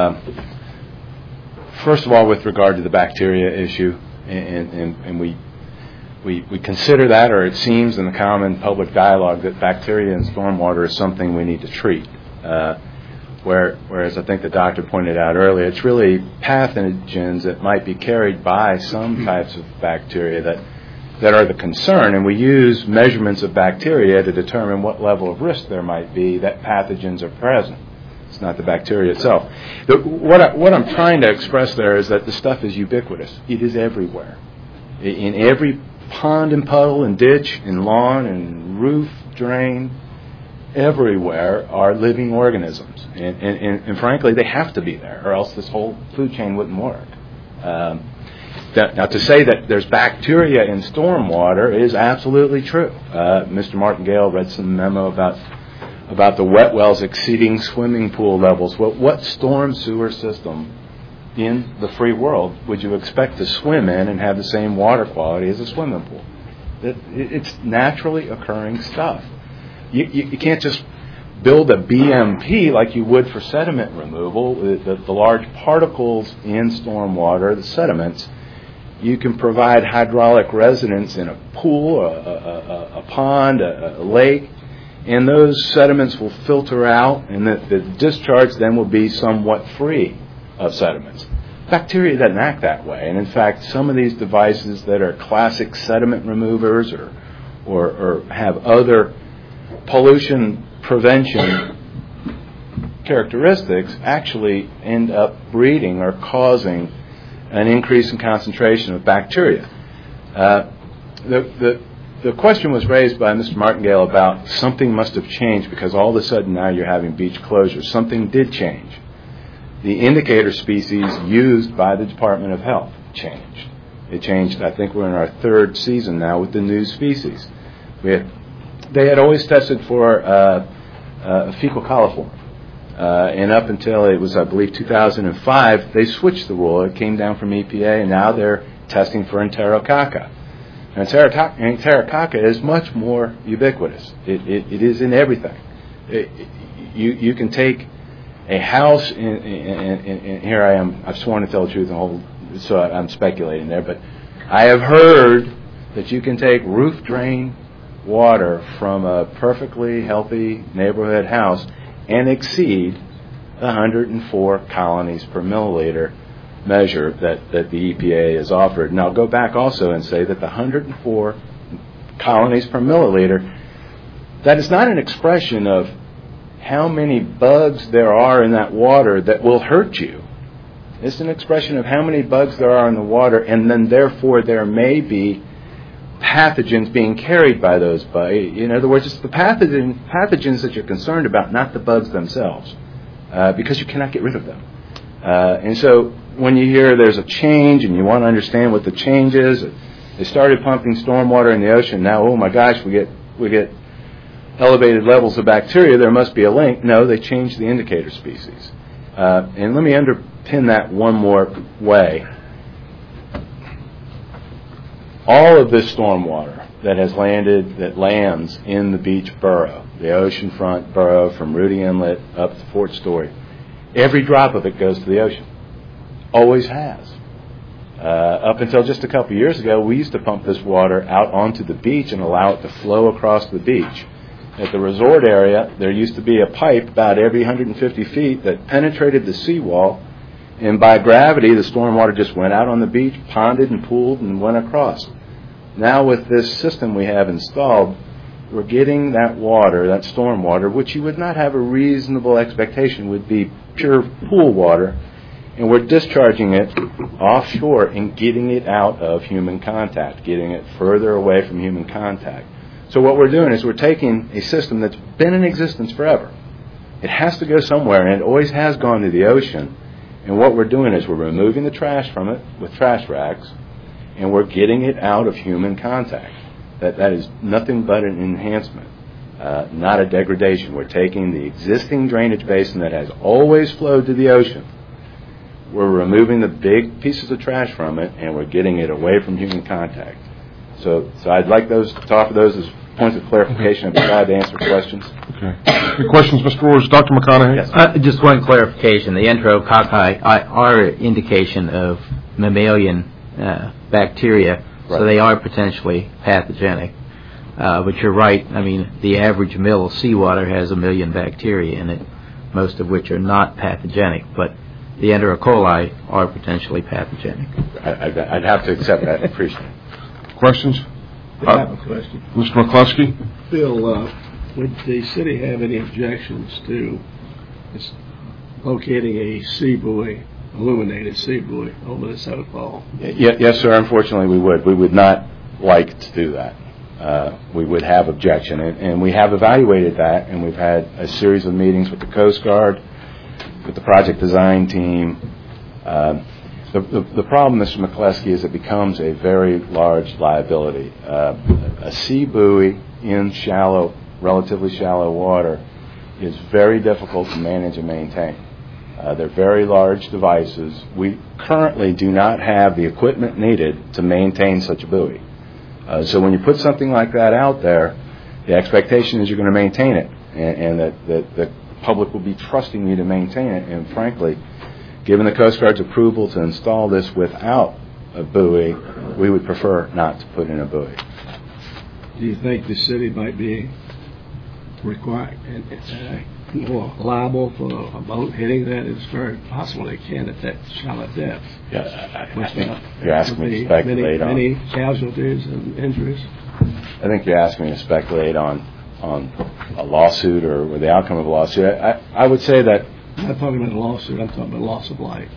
First of all, with regard to the bacteria issue, and we consider that, or it seems in the common public dialogue, that bacteria in stormwater is something we need to treat. Whereas I think the doctor pointed out earlier, it's really pathogens that might be carried by some types of bacteria that are the concern, and we use measurements of bacteria to determine what level of risk there might be that pathogens are present. It's not the bacteria itself. What I'm trying to express there is that the stuff is ubiquitous. It is everywhere. In every pond and puddle and ditch and lawn and roof, drain, everywhere are living organisms. And frankly, they have to be there, or else this whole food chain wouldn't work. Now, to say that there's bacteria in stormwater is absolutely true. Mr. Martingale read some memo about the wet wells exceeding swimming pool levels. Well, what storm sewer system in the free world would you expect to swim in and have the same water quality as a swimming pool? It's naturally occurring stuff. You can't just build a BMP like you would for sediment removal. The large particles in stormwater, the sediments, you can provide hydraulic resonance in a pool, a pond, a lake, and those sediments will filter out, and the discharge then will be somewhat free of sediments. Bacteria doesn't act that way, and in fact, some of these devices that are classic sediment removers or have other pollution prevention characteristics actually end up breeding or causing an increase in concentration of bacteria. The question was raised by Mr. Martingale about something must have changed because all of a sudden now you're having beach closures. Something did change. The indicator species used by the Department of Health changed. It changed. I think we're in our third season now with the new species. They had always tested for fecal coliform. And up until it was, I believe, 2005, they switched the rule. It came down from EPA, and now they're testing for Enterococca. And Enterococca is much more ubiquitous. It is in everything. You can take a house, and here I am, I've sworn to tell the truth, so I'm speculating there, but I have heard that you can take roof drain water from a perfectly healthy neighborhood house and exceed 104 colonies per milliliter measure that the EPA has offered. And I'll go back also and say that the 104 colonies per milliliter, that is not an expression of how many bugs there are in that water that will hurt you. It's an expression of how many bugs there are in the water, and then therefore there may be pathogens being carried by those bugs. In other words, it's the pathogens that you're concerned about, not the bugs themselves, because you cannot get rid of them. And so when you hear there's a change and you want to understand what the change is, they started pumping stormwater in the ocean. Now, oh my gosh, we get elevated levels of bacteria. There must be a link. No, they changed the indicator species. And let me underpin that one more way. All of this stormwater that lands in the beach borough, the oceanfront borough from Rudy Inlet up to Fort Story, every drop of it goes to the ocean. Always has. Up until just a couple years ago, we used to pump this water out onto the beach and allow it to flow across the beach. At the resort area, there used to be a pipe about every 150 feet that penetrated the seawall, and by gravity, the stormwater just went out on the beach, ponded and pooled, and went across. Now with this system we have installed, we're getting that water, that storm water, which you would not have a reasonable expectation would be pure pool water, and we're discharging it offshore and getting it out of human contact, getting it further away from human contact. So what we're doing is we're taking a system that's been in existence forever. It has to go somewhere, and it always has gone to the ocean. And what we're doing is we're removing the trash from it with trash racks, and we're getting it out of human contact. That is nothing but an enhancement, not a degradation. We're taking the existing drainage basin that has always flowed to the ocean. We're removing the big pieces of trash from it, and we're getting it away from human contact. So I'd like to offer those as points of clarification. I'd be glad to answer questions. Okay. Any questions, Mr. Rogers? Dr. McConaughey? Yes. Just one clarification. The enterococci are an indication of mammalian bacteria, so they are potentially pathogenic. But you're right. I mean, the average mill of seawater has 1 million bacteria in it, most of which are not pathogenic. But the Enterocoli are potentially pathogenic. I'd have to accept that. Appreciate it. Questions? I have a question. Mr. McCluskey? Bill, would the city have any objections to locating a sea buoy, illuminated sea buoy, over this outfall? Yes, sir. Unfortunately, we would. We would not like to do that. We would have objection, and we have evaluated that, and we've had a series of meetings with the Coast Guard, with the project design team. The problem, Mr. McCluskey, is it becomes a very large liability. A sea buoy in relatively shallow water is very difficult to manage and maintain. They're very large devices. We currently do not have the equipment needed to maintain such a buoy. So when you put something like that out there, the expectation is you're going to maintain it, and that the public will be trusting you to maintain it. And frankly, given the Coast Guard's approval to install this without a buoy, we would prefer not to put in a buoy. Do you think the city might be required more liable for a boat hitting that? It's very possible they can at that shallow depth. You're asking me to speculate on many casualties and injuries. I think you're asking me to speculate on a lawsuit or the outcome of a lawsuit. I would say that. I'm not talking about a lawsuit. I'm talking about loss of life.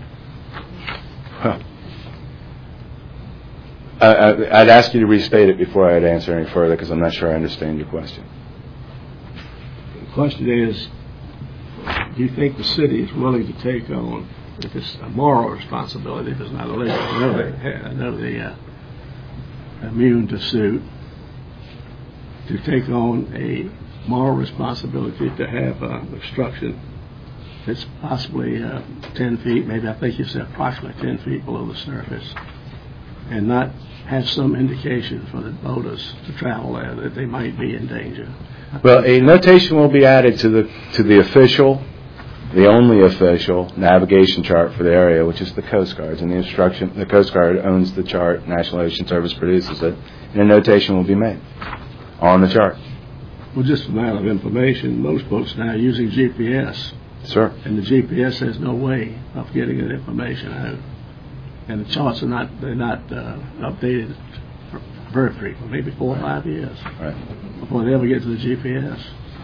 I'd ask you to restate it before I'd answer any further, because I'm not sure I understand your question. The question is, do you think the city is willing to take on, if it's a moral responsibility, if it's not illegal, I know they're immune to suit, to take on a moral responsibility to have obstruction that's possibly 10 feet, maybe I think you said approximately 10 feet below the surface, and not have some indication for the boaters to travel there that they might be in danger? Well, a notation will be added to the official, the only official navigation chart for the area, which is the Coast Guard's. And the Coast Guard owns the chart, National Ocean Service produces it, and a notation will be made on the chart. Well, just a matter of information, most boats now are using GPS. Sure. And the GPS has no way of getting that information out. And the charts are not updated very frequent, maybe 4 or 5 years, right, before they ever get to the GPS.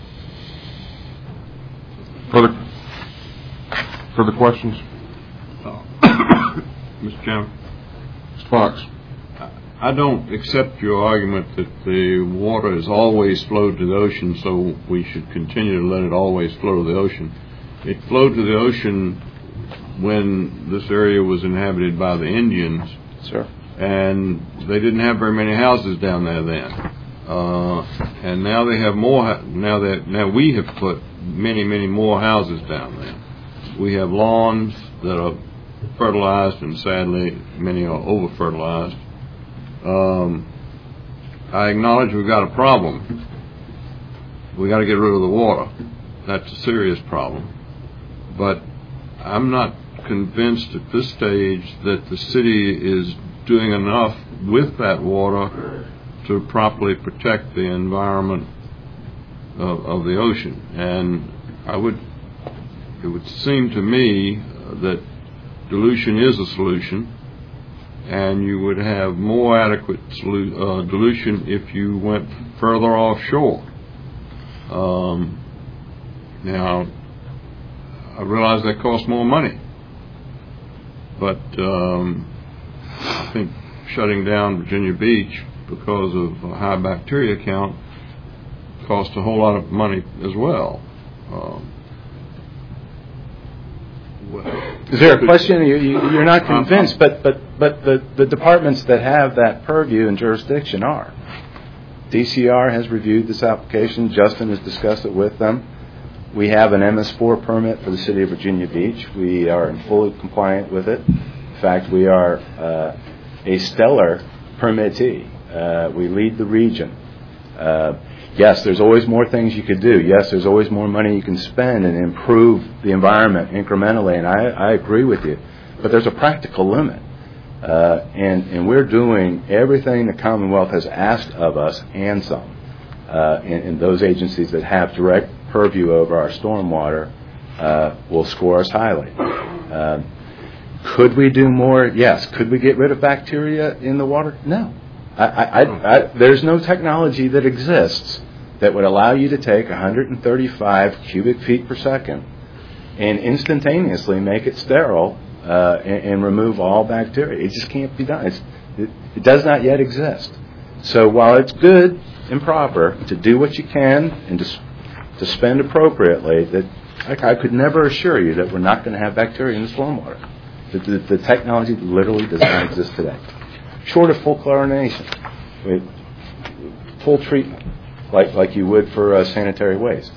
Further questions? Mr. Chairman. Mr. Fox. I don't accept your argument that the water has always flowed to the ocean, so we should continue to let it always flow to the ocean. It flowed to the ocean when this area was inhabited by the Indians. Sure. And they didn't have very many houses down there then. And now they have more. Now we have put many, many more houses down there. We have lawns that are fertilized, and sadly, many are over-fertilized. I acknowledge we've got a problem. We got to get rid of the water. That's a serious problem. But I'm not convinced at this stage that the city is doing enough with that water to properly protect the environment of the ocean. And it would seem to me that dilution is a solution, and you would have more adequate dilution if you went further offshore. Now, I realize that costs more money, but I think shutting down Virginia Beach because of a high bacteria count costs a whole lot of money as well. Is there a question? You're not convinced, but the departments that have that purview and jurisdiction are. DCR has reviewed this application. Justin has discussed it with them. We have an MS4 permit for the city of Virginia Beach. We are fully compliant with it. In fact, we are a stellar permittee We lead the region. Yes, there's always more things you could do. Yes, there's always more money you can spend and improve the environment incrementally, and I agree with you. But there's a practical limit. And we're doing everything the Commonwealth has asked of us and some. And those agencies that have direct purview over our stormwater will score us highly. Could we do more? Yes. Could we get rid of bacteria in the water? No. There's no technology that exists that would allow you to take 135 cubic feet per second and instantaneously make it sterile and remove all bacteria. It just can't be done. It does not yet exist. So while it's good and proper to do what you can and to spend appropriately, that I could never assure you that we're not going to have bacteria in the stormwater. The technology literally does not exist today. Short of full chlorination, full treatment, like you would for sanitary waste.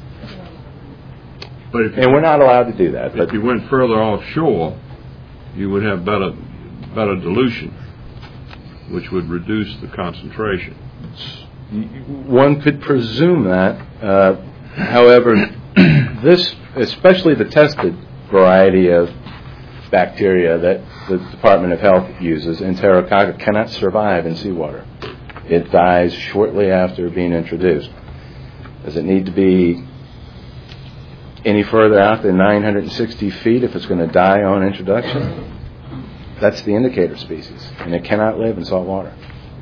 And we're not allowed to do that. If you went further offshore, you would have better dilution, which would reduce the concentration. One could presume that. However, this, especially the tested variety of bacteria that the Department of Health uses, Enterococca, cannot survive in seawater. It dies shortly after being introduced. Does it need to be any further out than 960 feet if it's going to die on introduction? That's the indicator species, and it cannot live in salt water.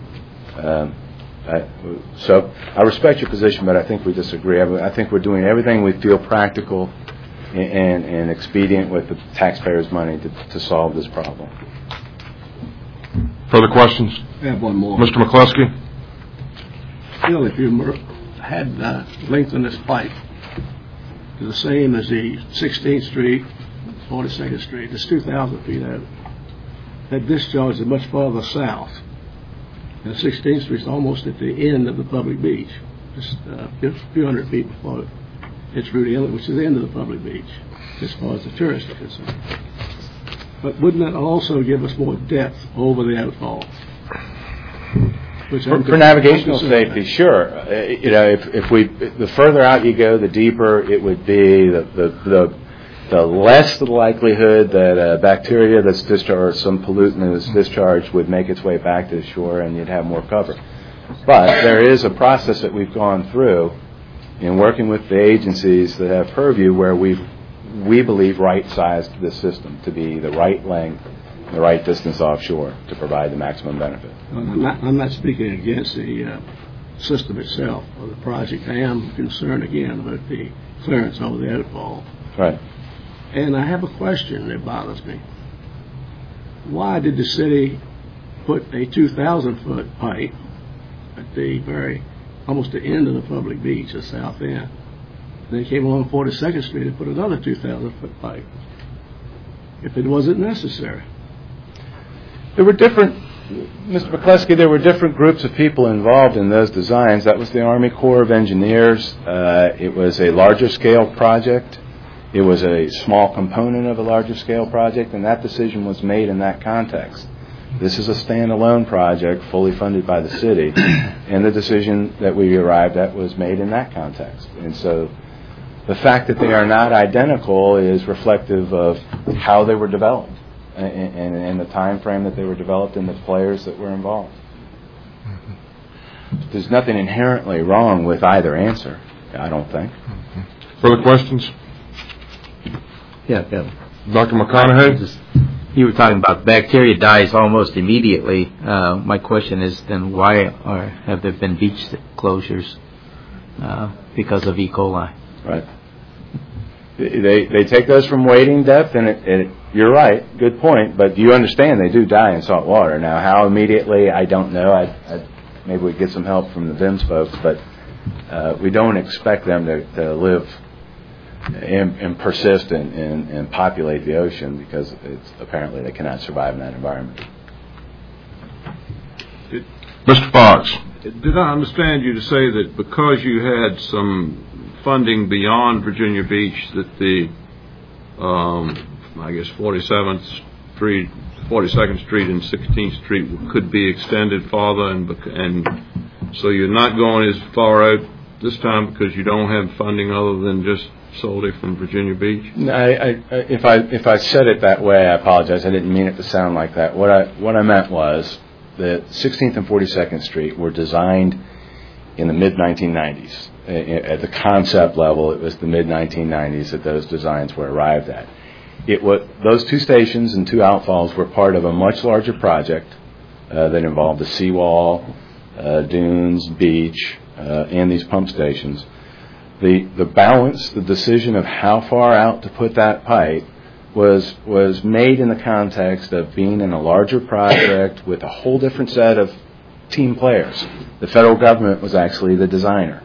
So I respect your position, but I think we disagree. I think we're doing everything we feel practical and expedient with the taxpayers' money to solve this problem. Further questions? I have one more. Mr. McCluskey? Bill, if you had lengthened this pipe to the same as the 16th Street, 42nd Street, it's 2,000 feet out. That discharge is much farther south. And 16th Street is almost at the end of the public beach, just a few hundred feet before it's Rudy Inlet, which is the end of the public beach, as far as the tourists are concerned. But wouldn't that also give us more depth over the outfall? For navigational safety, sure. The further out you go, the deeper it would be. The less the likelihood that bacteria that's discharged, some pollutant that's discharged, would make its way back to the shore, and you'd have more cover. But there is a process that we've gone through in working with the agencies that have purview where we believe right-sized the system to be the right length, the right distance offshore to provide the maximum benefit. I'm not speaking against the system itself or the project. I am concerned again about the clearance over the outfall. Right. And I have a question that bothers me. Why did the city put a 2,000-foot pipe at the almost the end of the public beach, the south end? Then came along 42nd Street and put another 2,000-foot pipe, if it wasn't necessary. There were different, Mr. McCluskey, there were different groups of people involved in those designs. That was the Army Corps of Engineers. It was a larger scale project. It was a small component of a larger scale project, and that decision was made in that context. This is a standalone project fully funded by the city, and the decision that we arrived at was made in that context. And so the fact that they are not identical is reflective of how they were developed and the time frame that they were developed and the players that were involved. There's nothing inherently wrong with either answer, I don't think. Further questions? Yeah. Dr. McConaughey? You were talking about bacteria dies almost immediately. My question is then why have there been beach closures because of E. coli? Right. They take those from wading depth, and you're right, good point, but you understand they do die in salt water. Now, how immediately, I don't know. Maybe we get some help from the VIMS folks, but we don't expect them to live and persist and populate the ocean because apparently they cannot survive in that environment. Mr. Fox. Did I understand you to say that because you had some funding beyond Virginia Beach that the, 47th Street 42nd Street and 16th Street could be extended farther, and so you're not going as far out this time because you don't have funding other than just solely from Virginia Beach? If I said it that way, I apologize. I didn't mean it to sound like that. What I meant was that 16th and 42nd Street were designed in the mid-1990s. At the concept level, it was the mid-1990s that those designs were arrived at. Those two stations and two outfalls were part of a much larger project that involved the seawall, dunes, beach, and these pump stations. The balance, the decision of how far out to put that pipe was made in the context of being in a larger project with a whole different set of team players. The federal government was actually the designer.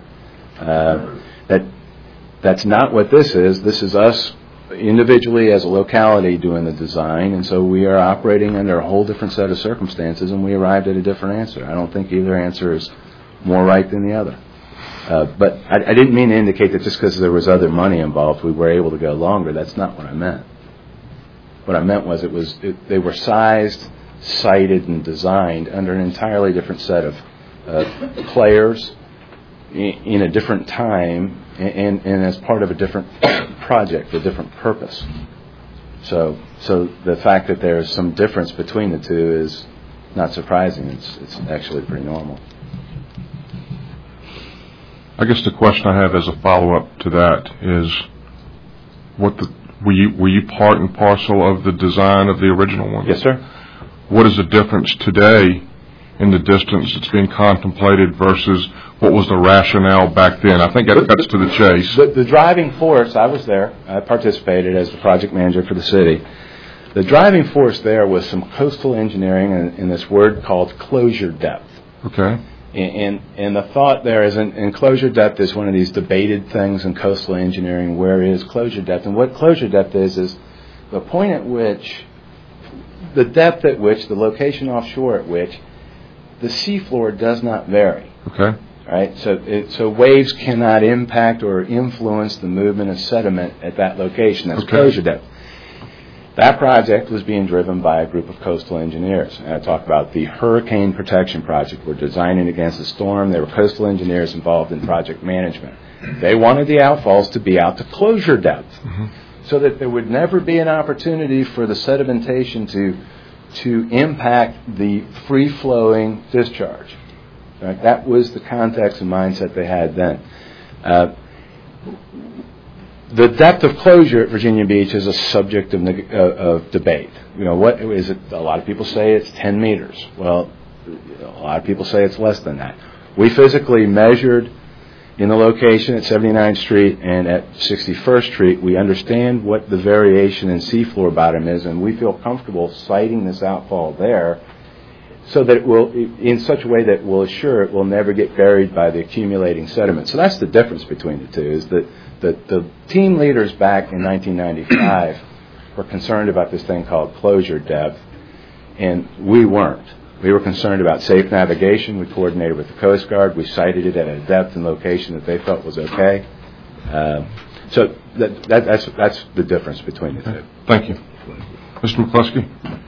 That's not what this is. This is us individually as a locality doing the design, and so we are operating under a whole different set of circumstances, and we arrived at a different answer. I don't think either answer is more right than the other. But I didn't mean to indicate that just because there was other money involved, we were able to go longer. That's not what I meant. What I meant was they were sized, sited, and designed under an entirely different set of players in a different time and as part of a different project, a different purpose. So the fact that there is some difference between the two is not surprising. It's actually pretty normal. I guess the question I have as a follow-up to that is, were you part and parcel of the design of the original one? Yes, sir. What is the difference today in the distance that's being contemplated versus what was the rationale back then? I think that cuts to the chase. The driving force, I was there. I participated as the project manager for the city. The driving force there was some coastal engineering and this word called closure depth. Okay. And the thought there is, and closure depth is one of these debated things in coastal engineering. Where is closure depth? And what closure depth is the point at which, the depth at which, the location offshore at which, the seafloor does not vary. Okay. Right? So waves cannot impact or influence the movement of sediment at that location. That's closure depth. That project was being driven by a group of coastal engineers. And I talk about the Hurricane Protection Project. We're designing against a storm. There were coastal engineers involved in project management. They wanted the outfalls to be out to closure depth so that there would never be an opportunity for the sedimentation to impact the free-flowing discharge. Right? That was the context and mindset they had then. The depth of closure at Virginia Beach is a subject of debate. You know, what is it? A lot of people say it's 10 meters. Well, a lot of people say it's less than that. We physically measured in the location at 79th Street and at 61st Street. We understand what the variation in seafloor bottom is, and we feel comfortable siting this outfall there so that it will, in such a way that will assure it will never get buried by the accumulating sediment. So that's the difference between the two, is that the team leaders back in 1995 were concerned about this thing called closure depth, and we weren't. We were concerned about safe navigation. We coordinated with the Coast Guard. We sited it at a depth and location that they felt was okay. So that's the difference between the two. Thank you. Mr. McCluskey?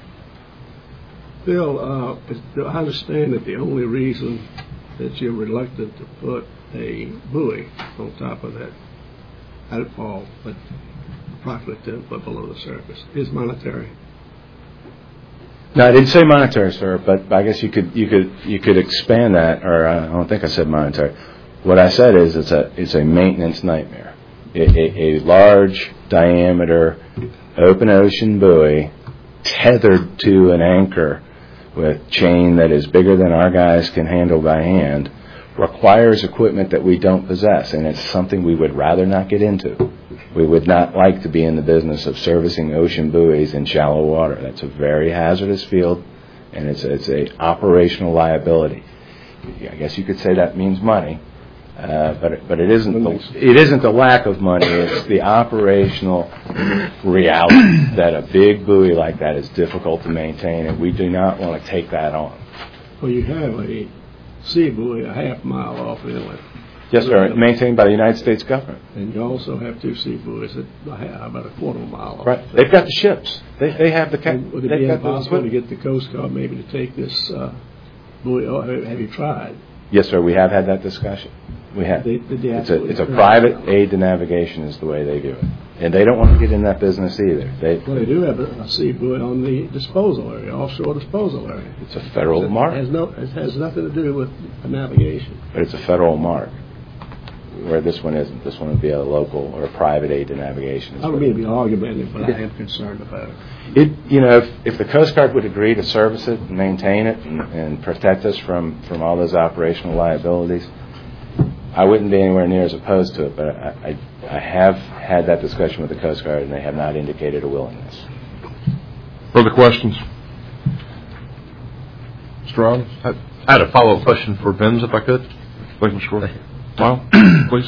Bill, I understand that the only reason that you're reluctant to put a buoy on top of that outfall, but approximately 10 foot below the surface, is monetary. No, I didn't say monetary, sir, but I guess you could expand that, or I don't think I said monetary. What I said is it's a maintenance nightmare. A large diameter open ocean buoy tethered to an anchor with chain that is bigger than our guys can handle by hand requires equipment that we don't possess, and it's something we would rather not get into. We would not like to be in the business of servicing ocean buoys in shallow water. That's a very hazardous field, and it's a operational liability. I guess you could say that means money, but it isn't the lack of money. It's the operational reality that a big buoy like that is difficult to maintain, and we do not want to take that on. Well, you have a sea buoy a half mile off inlet Yes, sir. Maintained by the United States government. And you also have two seabuoys at about a quarter of a mile off. Right. They've got the ships. They have the. Would it be impossible to get the Coast Guard maybe to take this buoy? Have you tried? Yes, sir. We have had that discussion. We have. It's a private aid to navigation is the way they do it, and they don't want to get in that business either. They do have a seabuoy on the disposal area, offshore disposal area. It's a federal mark. It has nothing to do with navigation. But it's a federal mark, where this one isn't. This one would be a local or a private aid to navigation. I don't mean to be argumentative, but I am concerned about it. If the Coast Guard would agree to service it and maintain it and protect us from all those operational liabilities, I wouldn't be anywhere near as opposed to it, but I have had that discussion with the Coast Guard, and they have not indicated a willingness. Further questions? Mr. Robbins? I had a follow-up question for Vims, if I could. Thank you, Mr. Roy. Lyle, please.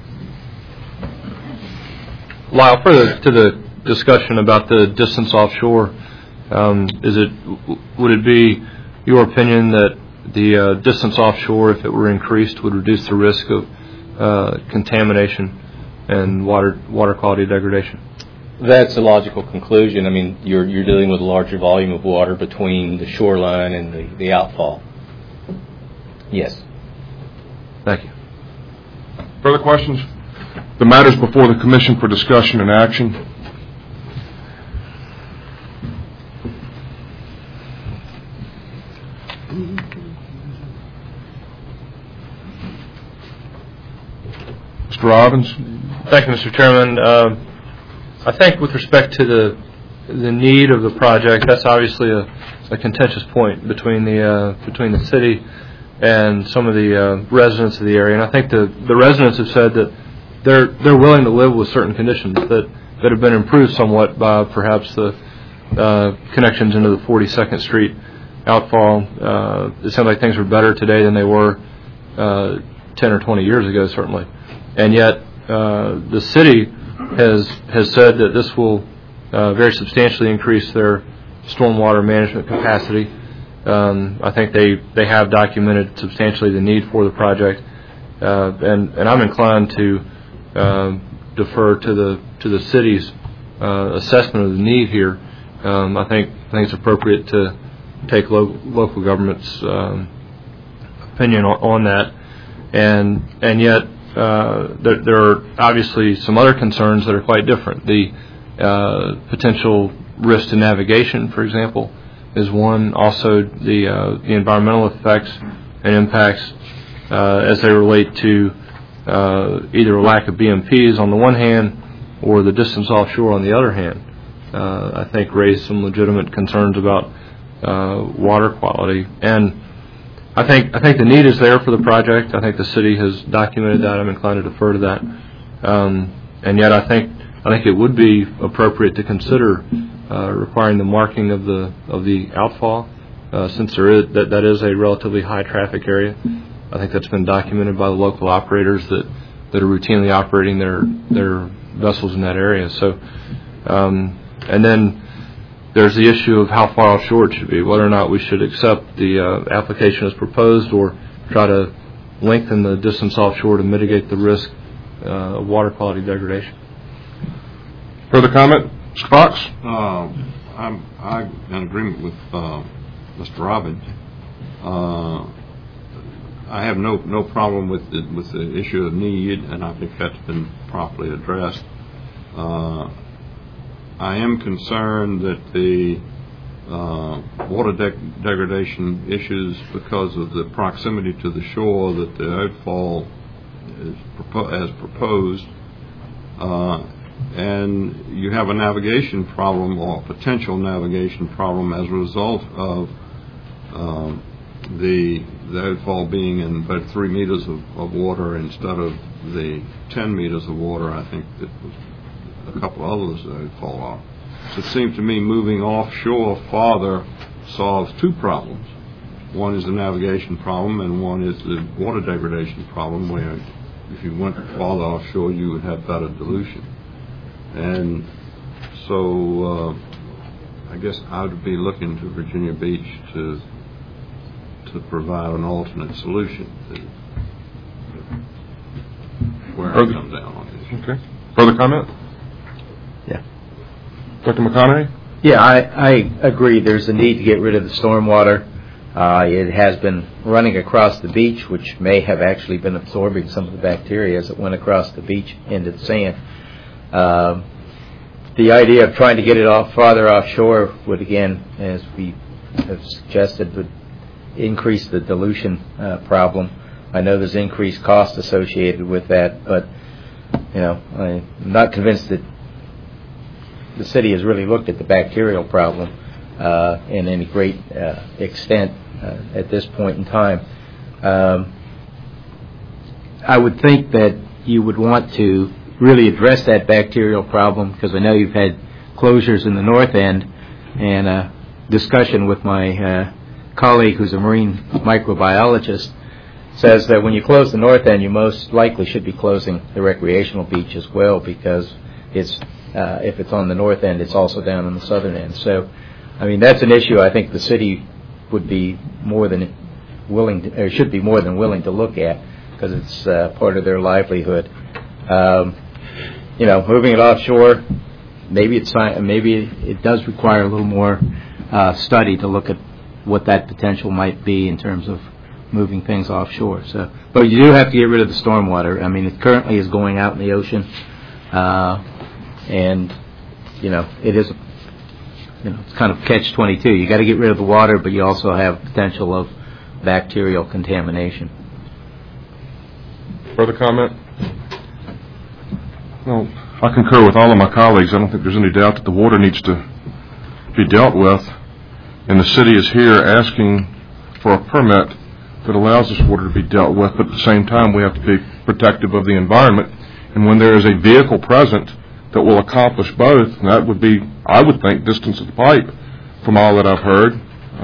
Lyle, further to the discussion about the distance offshore, would it be your opinion that the distance offshore, if it were increased, would reduce the risk of contamination and water quality degradation? That's a logical conclusion. I mean, you're dealing with a larger volume of water between the shoreline and the outfall. Yes. Thank you. Further questions? The matters before the Commission for discussion and action. Mr. Robbins? Thank you, Mr. Chairman. I think with respect to the need of the project, that's obviously a contentious point between the city and some of the residents of the area. And I think the residents have said that they're willing to live with certain conditions that have been improved somewhat by perhaps the connections into the 42nd Street outfall. It sounds like things are better today than they were 10 or 20 years ago, certainly. And yet the city has said that this will very substantially increase their stormwater management capacity. I think they have documented substantially the need for the project, and I'm inclined to defer to the city's assessment of the need here. I think it's appropriate to take local government's opinion on that, and yet there are obviously some other concerns that are quite different. The potential risk to navigation, for example, is one. Also, the environmental effects and impacts as they relate to either a lack of BMPs on the one hand or the distance offshore on the other hand, I think raise some legitimate concerns about water quality. And I think the need is there for the project. I think the city has documented that. I'm inclined to defer to that. And yet I think it would be appropriate to consider requiring the marking of the outfall, since that is a relatively high traffic area. I think that's been documented by the local operators that are routinely operating their vessels in that area. So, and then there's the issue of how far offshore it should be, whether or not we should accept the application as proposed or try to lengthen the distance offshore to mitigate the risk of water quality degradation. Further comment? Mr. Fox? I'm in agreement with Mr. Robbins. I have no problem with the issue of need, and I think that's been properly addressed. I am concerned that the water degradation issues, because of the proximity to the shore, that the outfall is as proposed, and you have a navigation problem or potential navigation problem as a result of the outfall being in about 3 meters of water instead of the 10 meters of water. I think that a couple others that would fall off. So it seems to me moving offshore farther solves two problems. One is the navigation problem, and one is the water degradation problem, where if you went farther offshore, you would have better dilution. And so I guess I would be looking to Virginia Beach to provide an alternate solution. where Further- it comes down on this. Okay. Further comment? Yeah. Dr. McConaughey? Yeah, I agree. There's a need to get rid of the stormwater. It has been running across the beach, which may have actually been absorbing some of the bacteria as it went across the beach into the sand. The idea of trying to get it farther offshore would, again, as we have suggested, would increase the dilution problem. I know there's increased cost associated with that, but I'm not convinced that the city has really looked at the bacterial problem in any great extent at this point in time. I would think that you would want to really address that bacterial problem, because I know you've had closures in the north end, and a discussion with my colleague who's a marine microbiologist says that when you close the north end, you most likely should be closing the recreational beach as well, because it's if it's on the north end, it's also down on the southern end. So, I mean, that's an issue I think the city would be more than willing to, or should be more than willing to look at, because it's part of their livelihood. Moving it offshore, maybe it does require a little more study to look at what that potential might be in terms of moving things offshore. So, but you do have to get rid of the stormwater. I mean, it currently is going out in the ocean, and it is, it's kind of catch-22. You got to get rid of the water, but you also have potential of bacterial contamination. Further comment? Well, I concur with all of my colleagues. I don't think there's any doubt that the water needs to be dealt with, and the city is here asking for a permit that allows this water to be dealt with, but at the same time we have to be protective of the environment. And when there is a vehicle present that will accomplish both, and that would be, I would think, distance of the pipe from all that I've heard,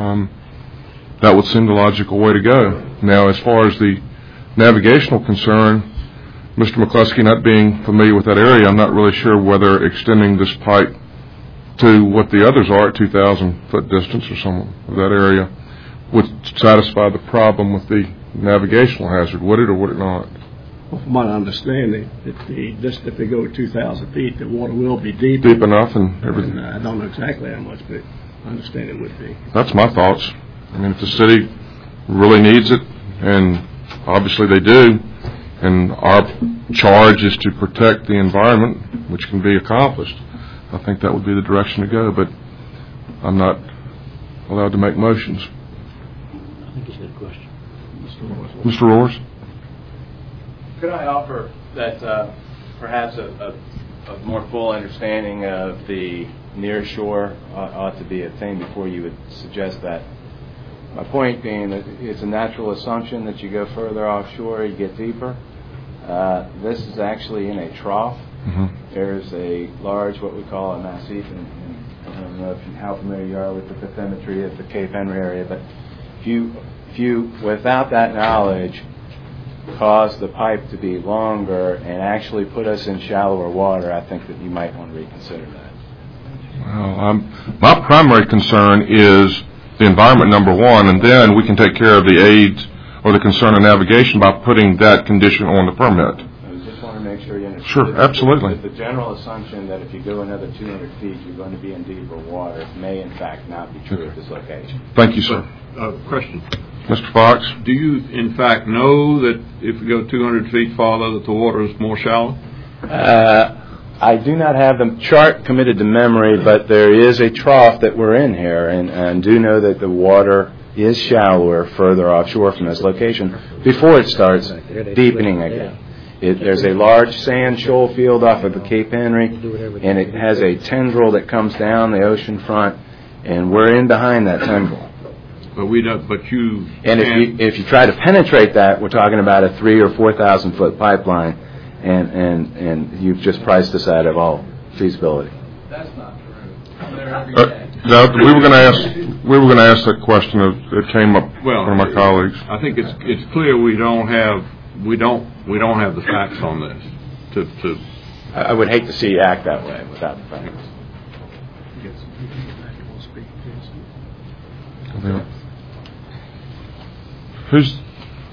that would seem the logical way to go. Now, as far as the navigational concern, Mr. McCluskey, not being familiar with that area, I'm not really sure whether extending this pipe to what the others are at 2,000-foot distance or something of that area would satisfy the problem with the navigational hazard. Would it or would it not? Well, from my understanding, if they go 2,000 feet, the water will be deep. Deep enough and everything. And I don't know exactly how much, but I understand it would be. That's my thoughts. I mean, if the city really needs it, and obviously they do, and our charge is to protect the environment, which can be accomplished, I think that would be the direction to go, but I'm not allowed to make motions. I think he's got a question. Mr. Roars? Could I offer that perhaps a more full understanding of the near shore ought to be obtained before you would suggest that? My point being that it's a natural assumption that you go further offshore, you get deeper. This is actually in a trough. Mm-hmm. There's a large, what we call a massif, and I don't know how familiar you are with the bathymetry of the Cape Henry area, but if you, without that knowledge, cause the pipe to be longer and actually put us in shallower water, I think that you might want to reconsider that. Well, my primary concern is the environment, number one, and then we can take care of the aids or the concern of navigation by putting that condition on the permit. I just want to make sure you understand. Sure, absolutely. The general assumption that if you go another 200 feet, you're going to be in deeper water may, in fact, not be true at this location. Thank you, sir. Question. Mr. Fox? Do you, in fact, know that if you go 200 feet farther that the water is more shallow? I do not have the chart committed to memory, but there is a trough that we're in here, and do know that the water is shallower further offshore from this location before it starts deepening again. There's a large sand shoal field off of the Cape Henry, and it has a tendril that comes down the ocean front, and we're in behind that tendril. But we don't. But you. And if you try to penetrate that, we're talking about a 3,000 or 4,000 foot pipeline, and you've just priced us out of all feasibility. That's not true. No, we were going to ask that question. It came up from one of my colleagues. I think it's clear we don't have the facts on this. I would hate to see you act that way without the facts.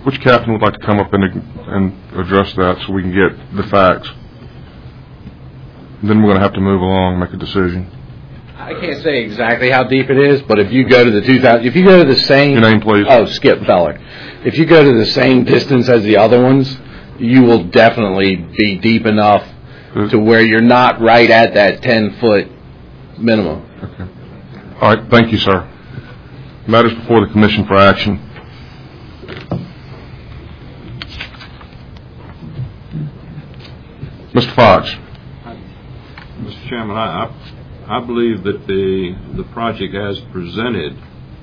Which captain would like to come up and address that so we can get the facts? Then we're going to have to move along and make a decision. I can't say exactly how deep it is, but if you go to the same... Your name, please. Oh, Skip Feller. If you go to the same distance as the other ones, you will definitely be deep enough to where you're not right at that 10-foot minimum. Okay. All right. Thank you, sir. Matters before the commission for action. Mr. Fox. Mr. Chairman, I believe that the project as presented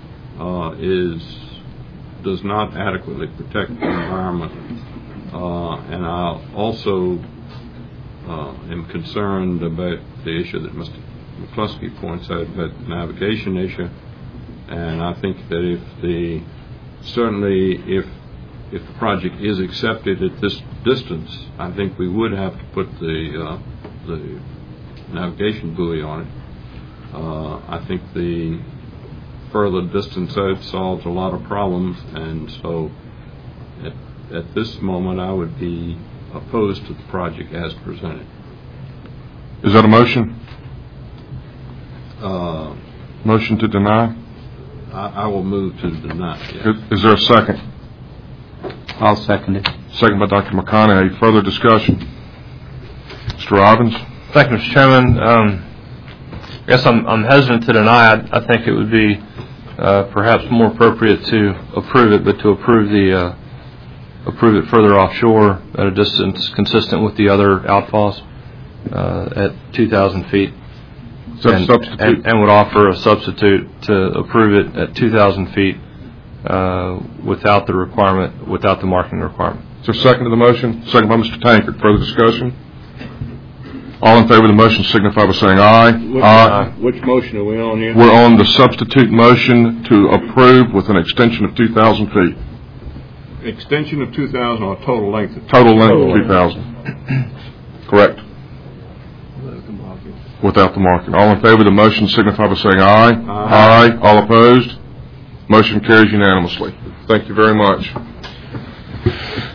does not adequately protect the environment, and I also am concerned about the issue that Mr. McCluskey points out about the navigation issue, and I think that if the project is accepted at this distance, I think we would have to put the navigation buoy on it. I think the further distance out solves a lot of problems, and so at this moment I would be opposed to the project as presented. Is that a motion? Motion to deny? I will move to deny. Yes. Is there a second? I'll second it. Second by Dr. McConaughey. Further discussion? Mr. Robbins? Thank you, Mr. Chairman. I guess I'm hesitant to deny. I think it would be perhaps more appropriate to approve it, but to approve it further offshore at a distance consistent with the other outfalls at 2,000 feet. And would offer a substitute to approve it at 2,000 feet without the marking requirement. Is there a second to the motion? Second by Mr. Tankard. Further discussion? All in favor of the motion signify by saying aye. Aye. Which motion are we on here? We're on the substitute motion to approve with an extension of 2,000 feet. Extension of 2,000 or total length? Total length of 2,000. Correct. Without the marking. All in favor of the motion signify by saying aye. Aye. All opposed? Motion carries unanimously. Thank you very much.